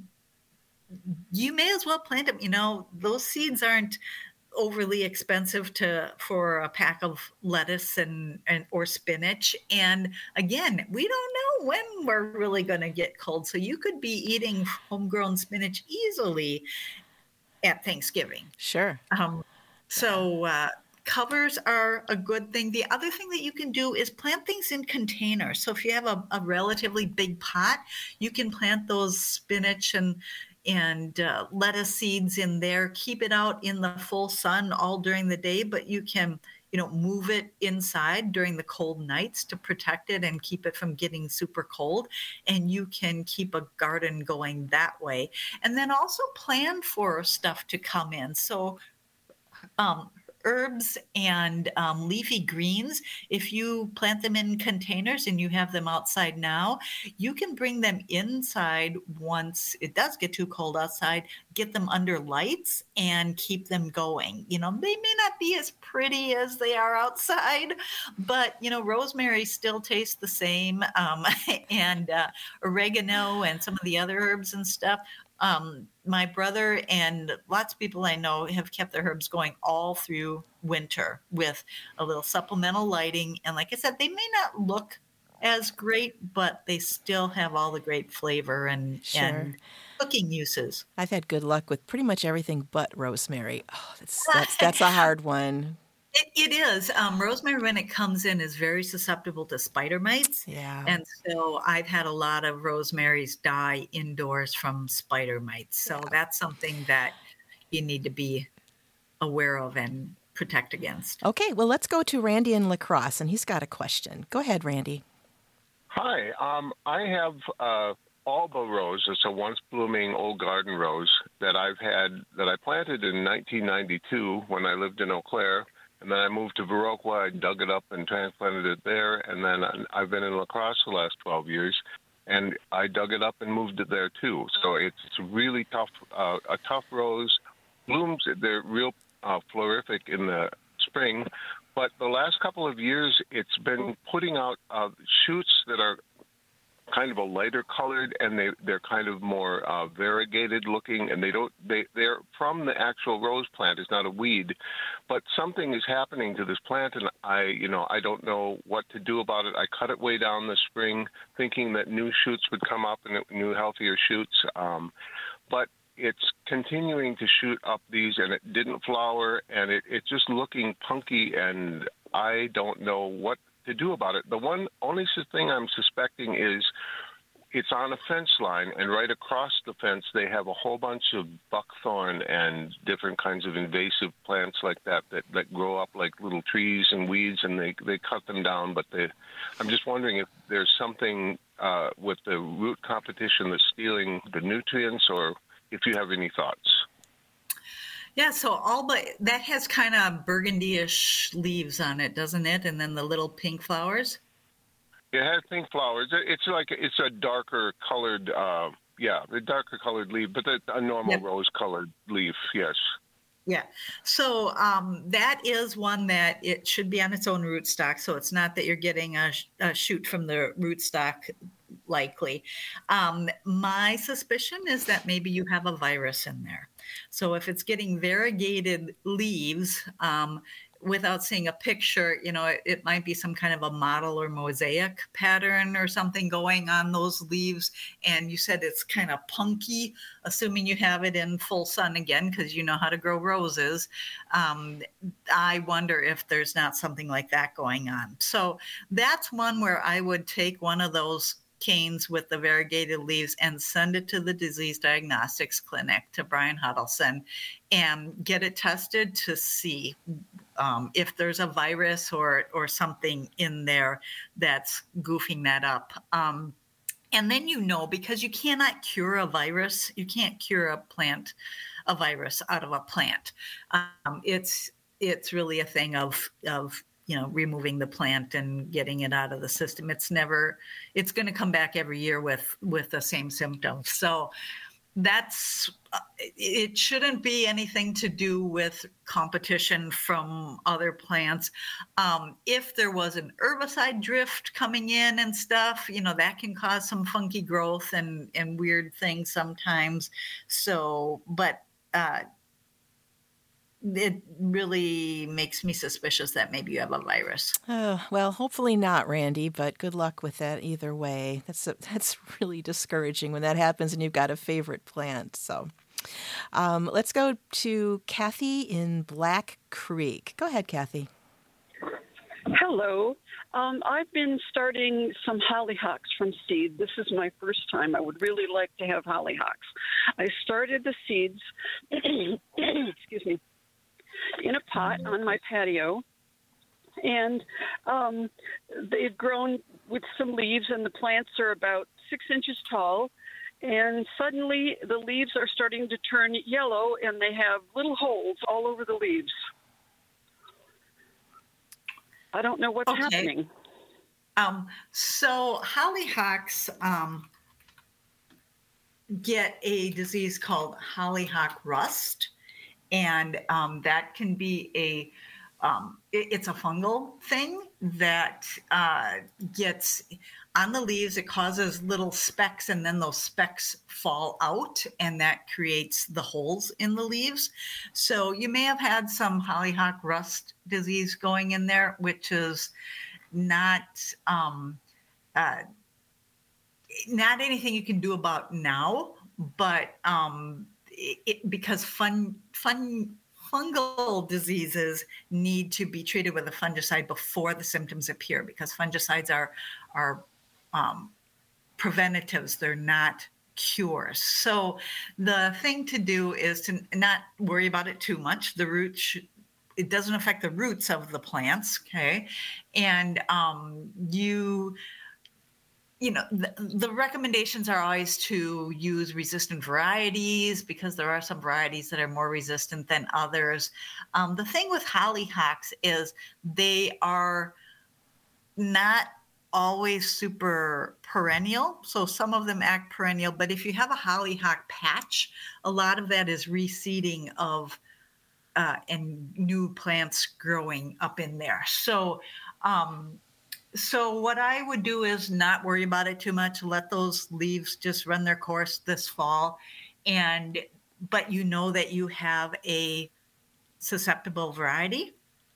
you may as well plant them. You know, those seeds aren't overly expensive to for a pack of lettuce and, and or spinach. And again, we don't know when we're really going to get cold. So you could be eating homegrown spinach easily at Thanksgiving. Sure. Um, so uh, covers are a good thing. The other thing that you can do is plant things in containers. So if you have a, a relatively big pot, you can plant those spinach and and uh, lettuce seeds in there. Keep it out in the full sun all during the day, but you can, you know, move it inside during the cold nights to protect it and keep it from getting super cold. And you can keep a garden going that way. And then also plan for stuff to come in. So um, herbs and um, leafy greens, if you plant them in containers and you have them outside now, you can bring them inside once it does get too cold outside, get them under lights and keep them going. You know, they may not be as pretty as they are outside, but, you know, rosemary still tastes the same, um, and uh, oregano and some of the other herbs and stuff. Um, my brother and lots of people I know have kept their herbs going all through winter with a little supplemental lighting. And like I said, they may not look as great, but they still have all the great flavor and, Sure. and cooking uses. I've had good luck with pretty much everything but rosemary. Oh, that's that's that's a hard one. It, it is. Um, rosemary, when it comes in, is very susceptible to spider mites. Yeah. And so I've had a lot of rosemaries die indoors from spider mites. So that's something that you need to be aware of and protect against. Okay, well, let's go to Randy in La Crosse, and he's got a question. Go ahead, Randy. Hi, um, I have uh, Alba rose. It's a once blooming old garden rose that I've had that I planted in nineteen ninety-two when I lived in Eau Claire, and then I moved to Viroqua. I dug it up and transplanted it there, and then I've been in La Crosse the last twelve years, and I dug it up and moved it there too. So it's really tough, uh, a tough rose. Blooms, they're real uh, florific in the spring, but the last couple of years it's been putting out uh, shoots that are kind of a lighter colored, and they they're kind of more uh, variegated looking, and they don't they they're from the actual rose plant. It's not a weed, but something is happening to this plant, and I you know I don't know what to do about it. I cut it way down this spring, thinking that new shoots would come up and new healthier shoots, um, but it's continuing to shoot up these, and it didn't flower, and it, it's just looking punky, and I don't know what to do about it. The one only thing I'm suspecting is it's on a fence line, and right across the fence they have a whole bunch of buckthorn and different kinds of invasive plants like that that, that grow up like little trees and weeds, and they, they cut them down. But they, I'm just wondering if there's something uh, with the root competition that's stealing the nutrients, or if you have any thoughts. Yeah, so Alba, that has kind of burgundy-ish leaves on it, doesn't it? And then the little pink flowers? It has pink flowers. It's like it's a darker colored, uh, yeah, a darker colored leaf, but a normal yep. rose-colored leaf, yes. Yeah, so um, that is one that it should be on its own rootstock, so it's not that you're getting a, a shoot from the rootstock likely. Um, my suspicion is that maybe you have a virus in there. So if it's getting variegated leaves, um, without seeing a picture, you know, it, it might be some kind of a model or mosaic pattern or something going on those leaves. And you said it's kind of punky, assuming you have it in full sun again, because you know how to grow roses. Um, I wonder if there's not something like that going on. So that's one where I would take one of those canes with the variegated leaves and send it to the disease diagnostics clinic, to Brian Huddleston, and get it tested to see um, if there's a virus or or something in there that's goofing that up. Um, and then you know, because you cannot cure a virus, you can't cure a plant, a virus out of a plant. Um, it's it's really a thing of of you know, removing the plant and getting it out of the system. It's never, it's going to come back every year with, with the same symptoms. So that's, it shouldn't be anything to do with competition from other plants. Um, if there was an herbicide drift coming in and stuff, you know, that can cause some funky growth and, and weird things sometimes. So, but, uh, it really makes me suspicious that maybe you have a virus. Oh, well, hopefully not, Randy, but good luck with that either way. That's a, that's really discouraging when that happens and you've got a favorite plant. So um, let's go to Kathy in Black Creek. Go ahead, Kathy. Hello. Um, I've been starting some hollyhocks from seed. This is my first time. I would really like to have hollyhocks. I started the seeds, excuse me, in a pot on my patio, and um, they've grown with some leaves, and the plants are about six inches tall, and suddenly the leaves are starting to turn yellow, and they have little holes all over the leaves. I don't know what's okay. happening. Um, so hollyhocks um, get a disease called hollyhock rust. And um, that can be a, um, it, it's a fungal thing that uh, gets on the leaves. It causes little specks, and then those specks fall out, and that creates the holes in the leaves. So you may have had some hollyhock rust disease going in there, which is not um, uh, not anything you can do about now, but um, It, because fun, fun, fungal diseases need to be treated with a fungicide before the symptoms appear, because fungicides are are um, preventatives. They're not cures. So the thing to do is to not worry about it too much. The root sh- it doesn't affect the roots of the plants. Okay. And um, you, you know, the, the recommendations are always to use resistant varieties because there are some varieties that are more resistant than others. Um, the thing with hollyhocks is they are not always super perennial. So some of them act perennial, but if you have a hollyhock patch, a lot of that is reseeding of uh, and new plants growing up in there. So, um, So what I would do is not worry about it too much. Let those leaves just run their course this fall. And but you know that you have a susceptible variety.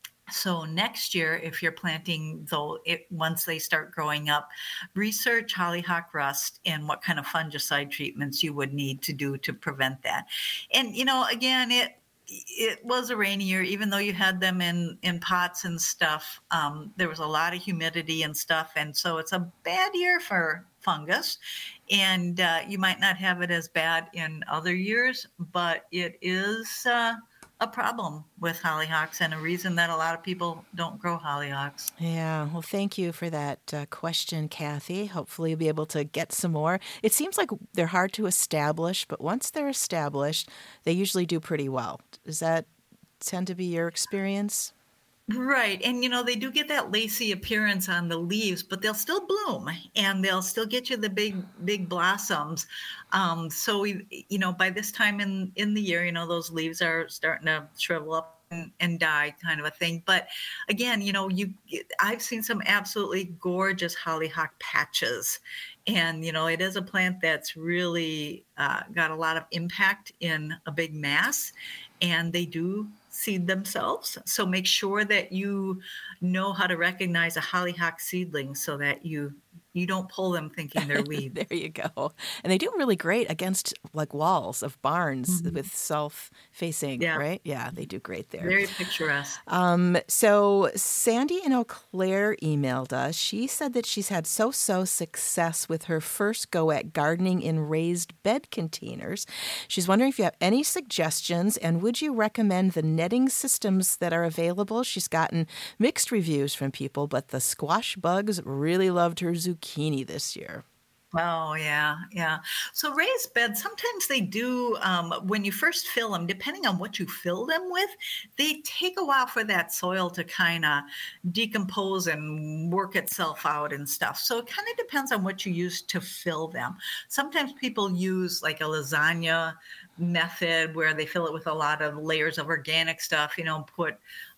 So next year, if you're planting, though, it, once they start growing up, research hollyhock rust and what kind of fungicide treatments you would need to do to prevent that. And, you know, again, it it was a rainy year, even though you had them in, in pots and stuff. Um, there was a lot of humidity and stuff. And so it's a bad year for fungus. And uh, you might not have it as bad in other years, but it is uh, a problem with hollyhocks and a reason that a lot of people don't grow hollyhocks. Yeah, well, thank you for that uh, question, Kathy. Hopefully you'll be able to get some more. It seems like they're hard to establish, but once they're established, they usually do pretty well. Does that tend to be your experience? Right. And, you know, they do get that lacy appearance on the leaves, but they'll still bloom and they'll still get you the big, big blossoms. Um, so, we, you know, by this time in, in the year, you know, those leaves are starting to shrivel up and, and die kind of a thing. But again, you know, you I've seen some absolutely gorgeous hollyhock patches. And, you know, it is a plant that's really uh, got a lot of impact in a big mass. And they do seed themselves. So make sure that you know how to recognize a hollyhock seedling so that you you don't pull them thinking they're weeds. There you go. And they do really great against like walls of barns mm-hmm. with self-facing, yeah. right? Yeah, they do great there. Very picturesque. Um, so Sandy in Eau Claire emailed us. She said that she's had so-so success with her first go at gardening in raised bed containers. She's wondering if you have any suggestions and would you recommend the netting systems that are available? She's gotten mixed reviews from people, but the squash bugs really loved her zucchini this year. Oh, yeah, yeah. So raised beds, sometimes they do, um, when you first fill them, depending on what you fill them with, they take a while for that soil to kind of decompose and work itself out and stuff. So it kind of depends on what you use to fill them. Sometimes people use like a lasagna method where they fill it with a lot of layers of organic stuff, you know, put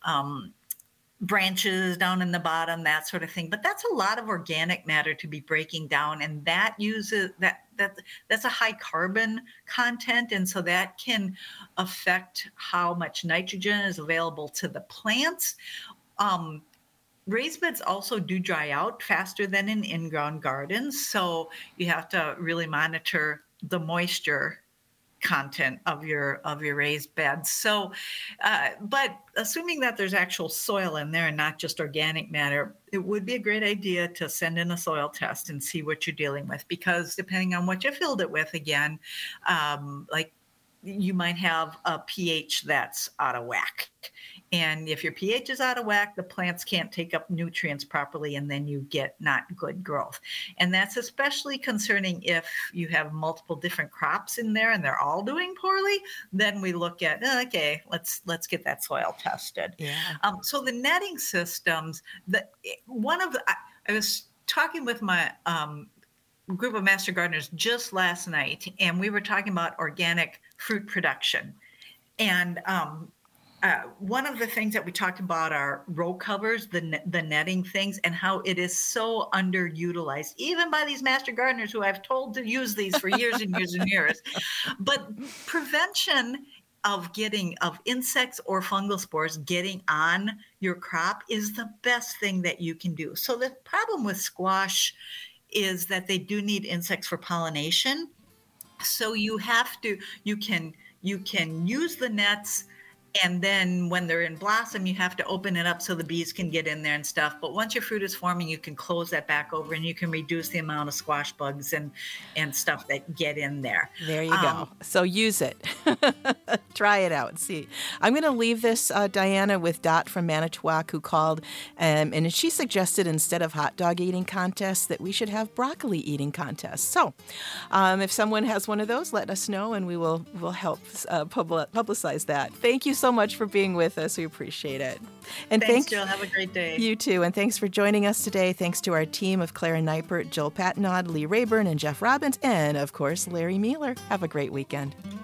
um branches down in the bottom, that sort of thing. But that's a lot of organic matter to be breaking down, and that uses that that that's a high carbon content, and so that can affect how much nitrogen is available to the plants. Um, raised beds also do dry out faster than in in-ground gardens, so you have to really monitor the moisture content of your of your raised beds. So, uh, but assuming that there's actual soil in there and not just organic matter, it would be a great idea to send in a soil test and see what you're dealing with, because depending on what you filled it with, again, um, like you might have a pH that's out of whack. And if your pH is out of whack, the plants can't take up nutrients properly, and then you get not good growth. And that's especially concerning if you have multiple different crops in there and they're all doing poorly. Then we look at, okay, let's let's get that soil tested. Yeah. Um, so the netting systems, the one of the, I, I was talking with my um, group of master gardeners just last night, and we were talking about organic fruit production. And um, Uh, one of the things that we talked about are row covers, the ne- the netting things, and how it is so underutilized, even by these master gardeners who I've told to use these for years and years and years. But prevention of getting of insects or fungal spores getting on your crop is the best thing that you can do. So the problem with squash is that they do need insects for pollination. So you have to you can you can use the nets And then when they're in blossom, you have to open it up so the bees can get in there and stuff. But once your fruit is forming, you can close that back over and you can reduce the amount of squash bugs and, and stuff that get in there. There you Um, go. So use it. Try it out and see. I'm going to leave this, uh, Diana, with Dot from Manitowoc, who called, um, and she suggested instead of hot dog eating contests that we should have broccoli eating contests. So um, if someone has one of those, let us know, and we will will help uh, publi- publicize that. Thank you so much for being with us. We appreciate it. And Thanks, thank Jill. Have a great day. You too. And thanks for joining us today. Thanks to our team of Clara Neipert, Jill Patnaud, Lee Rayburn, and Jeff Robbins, and of course, Larry Mueller. Have a great weekend.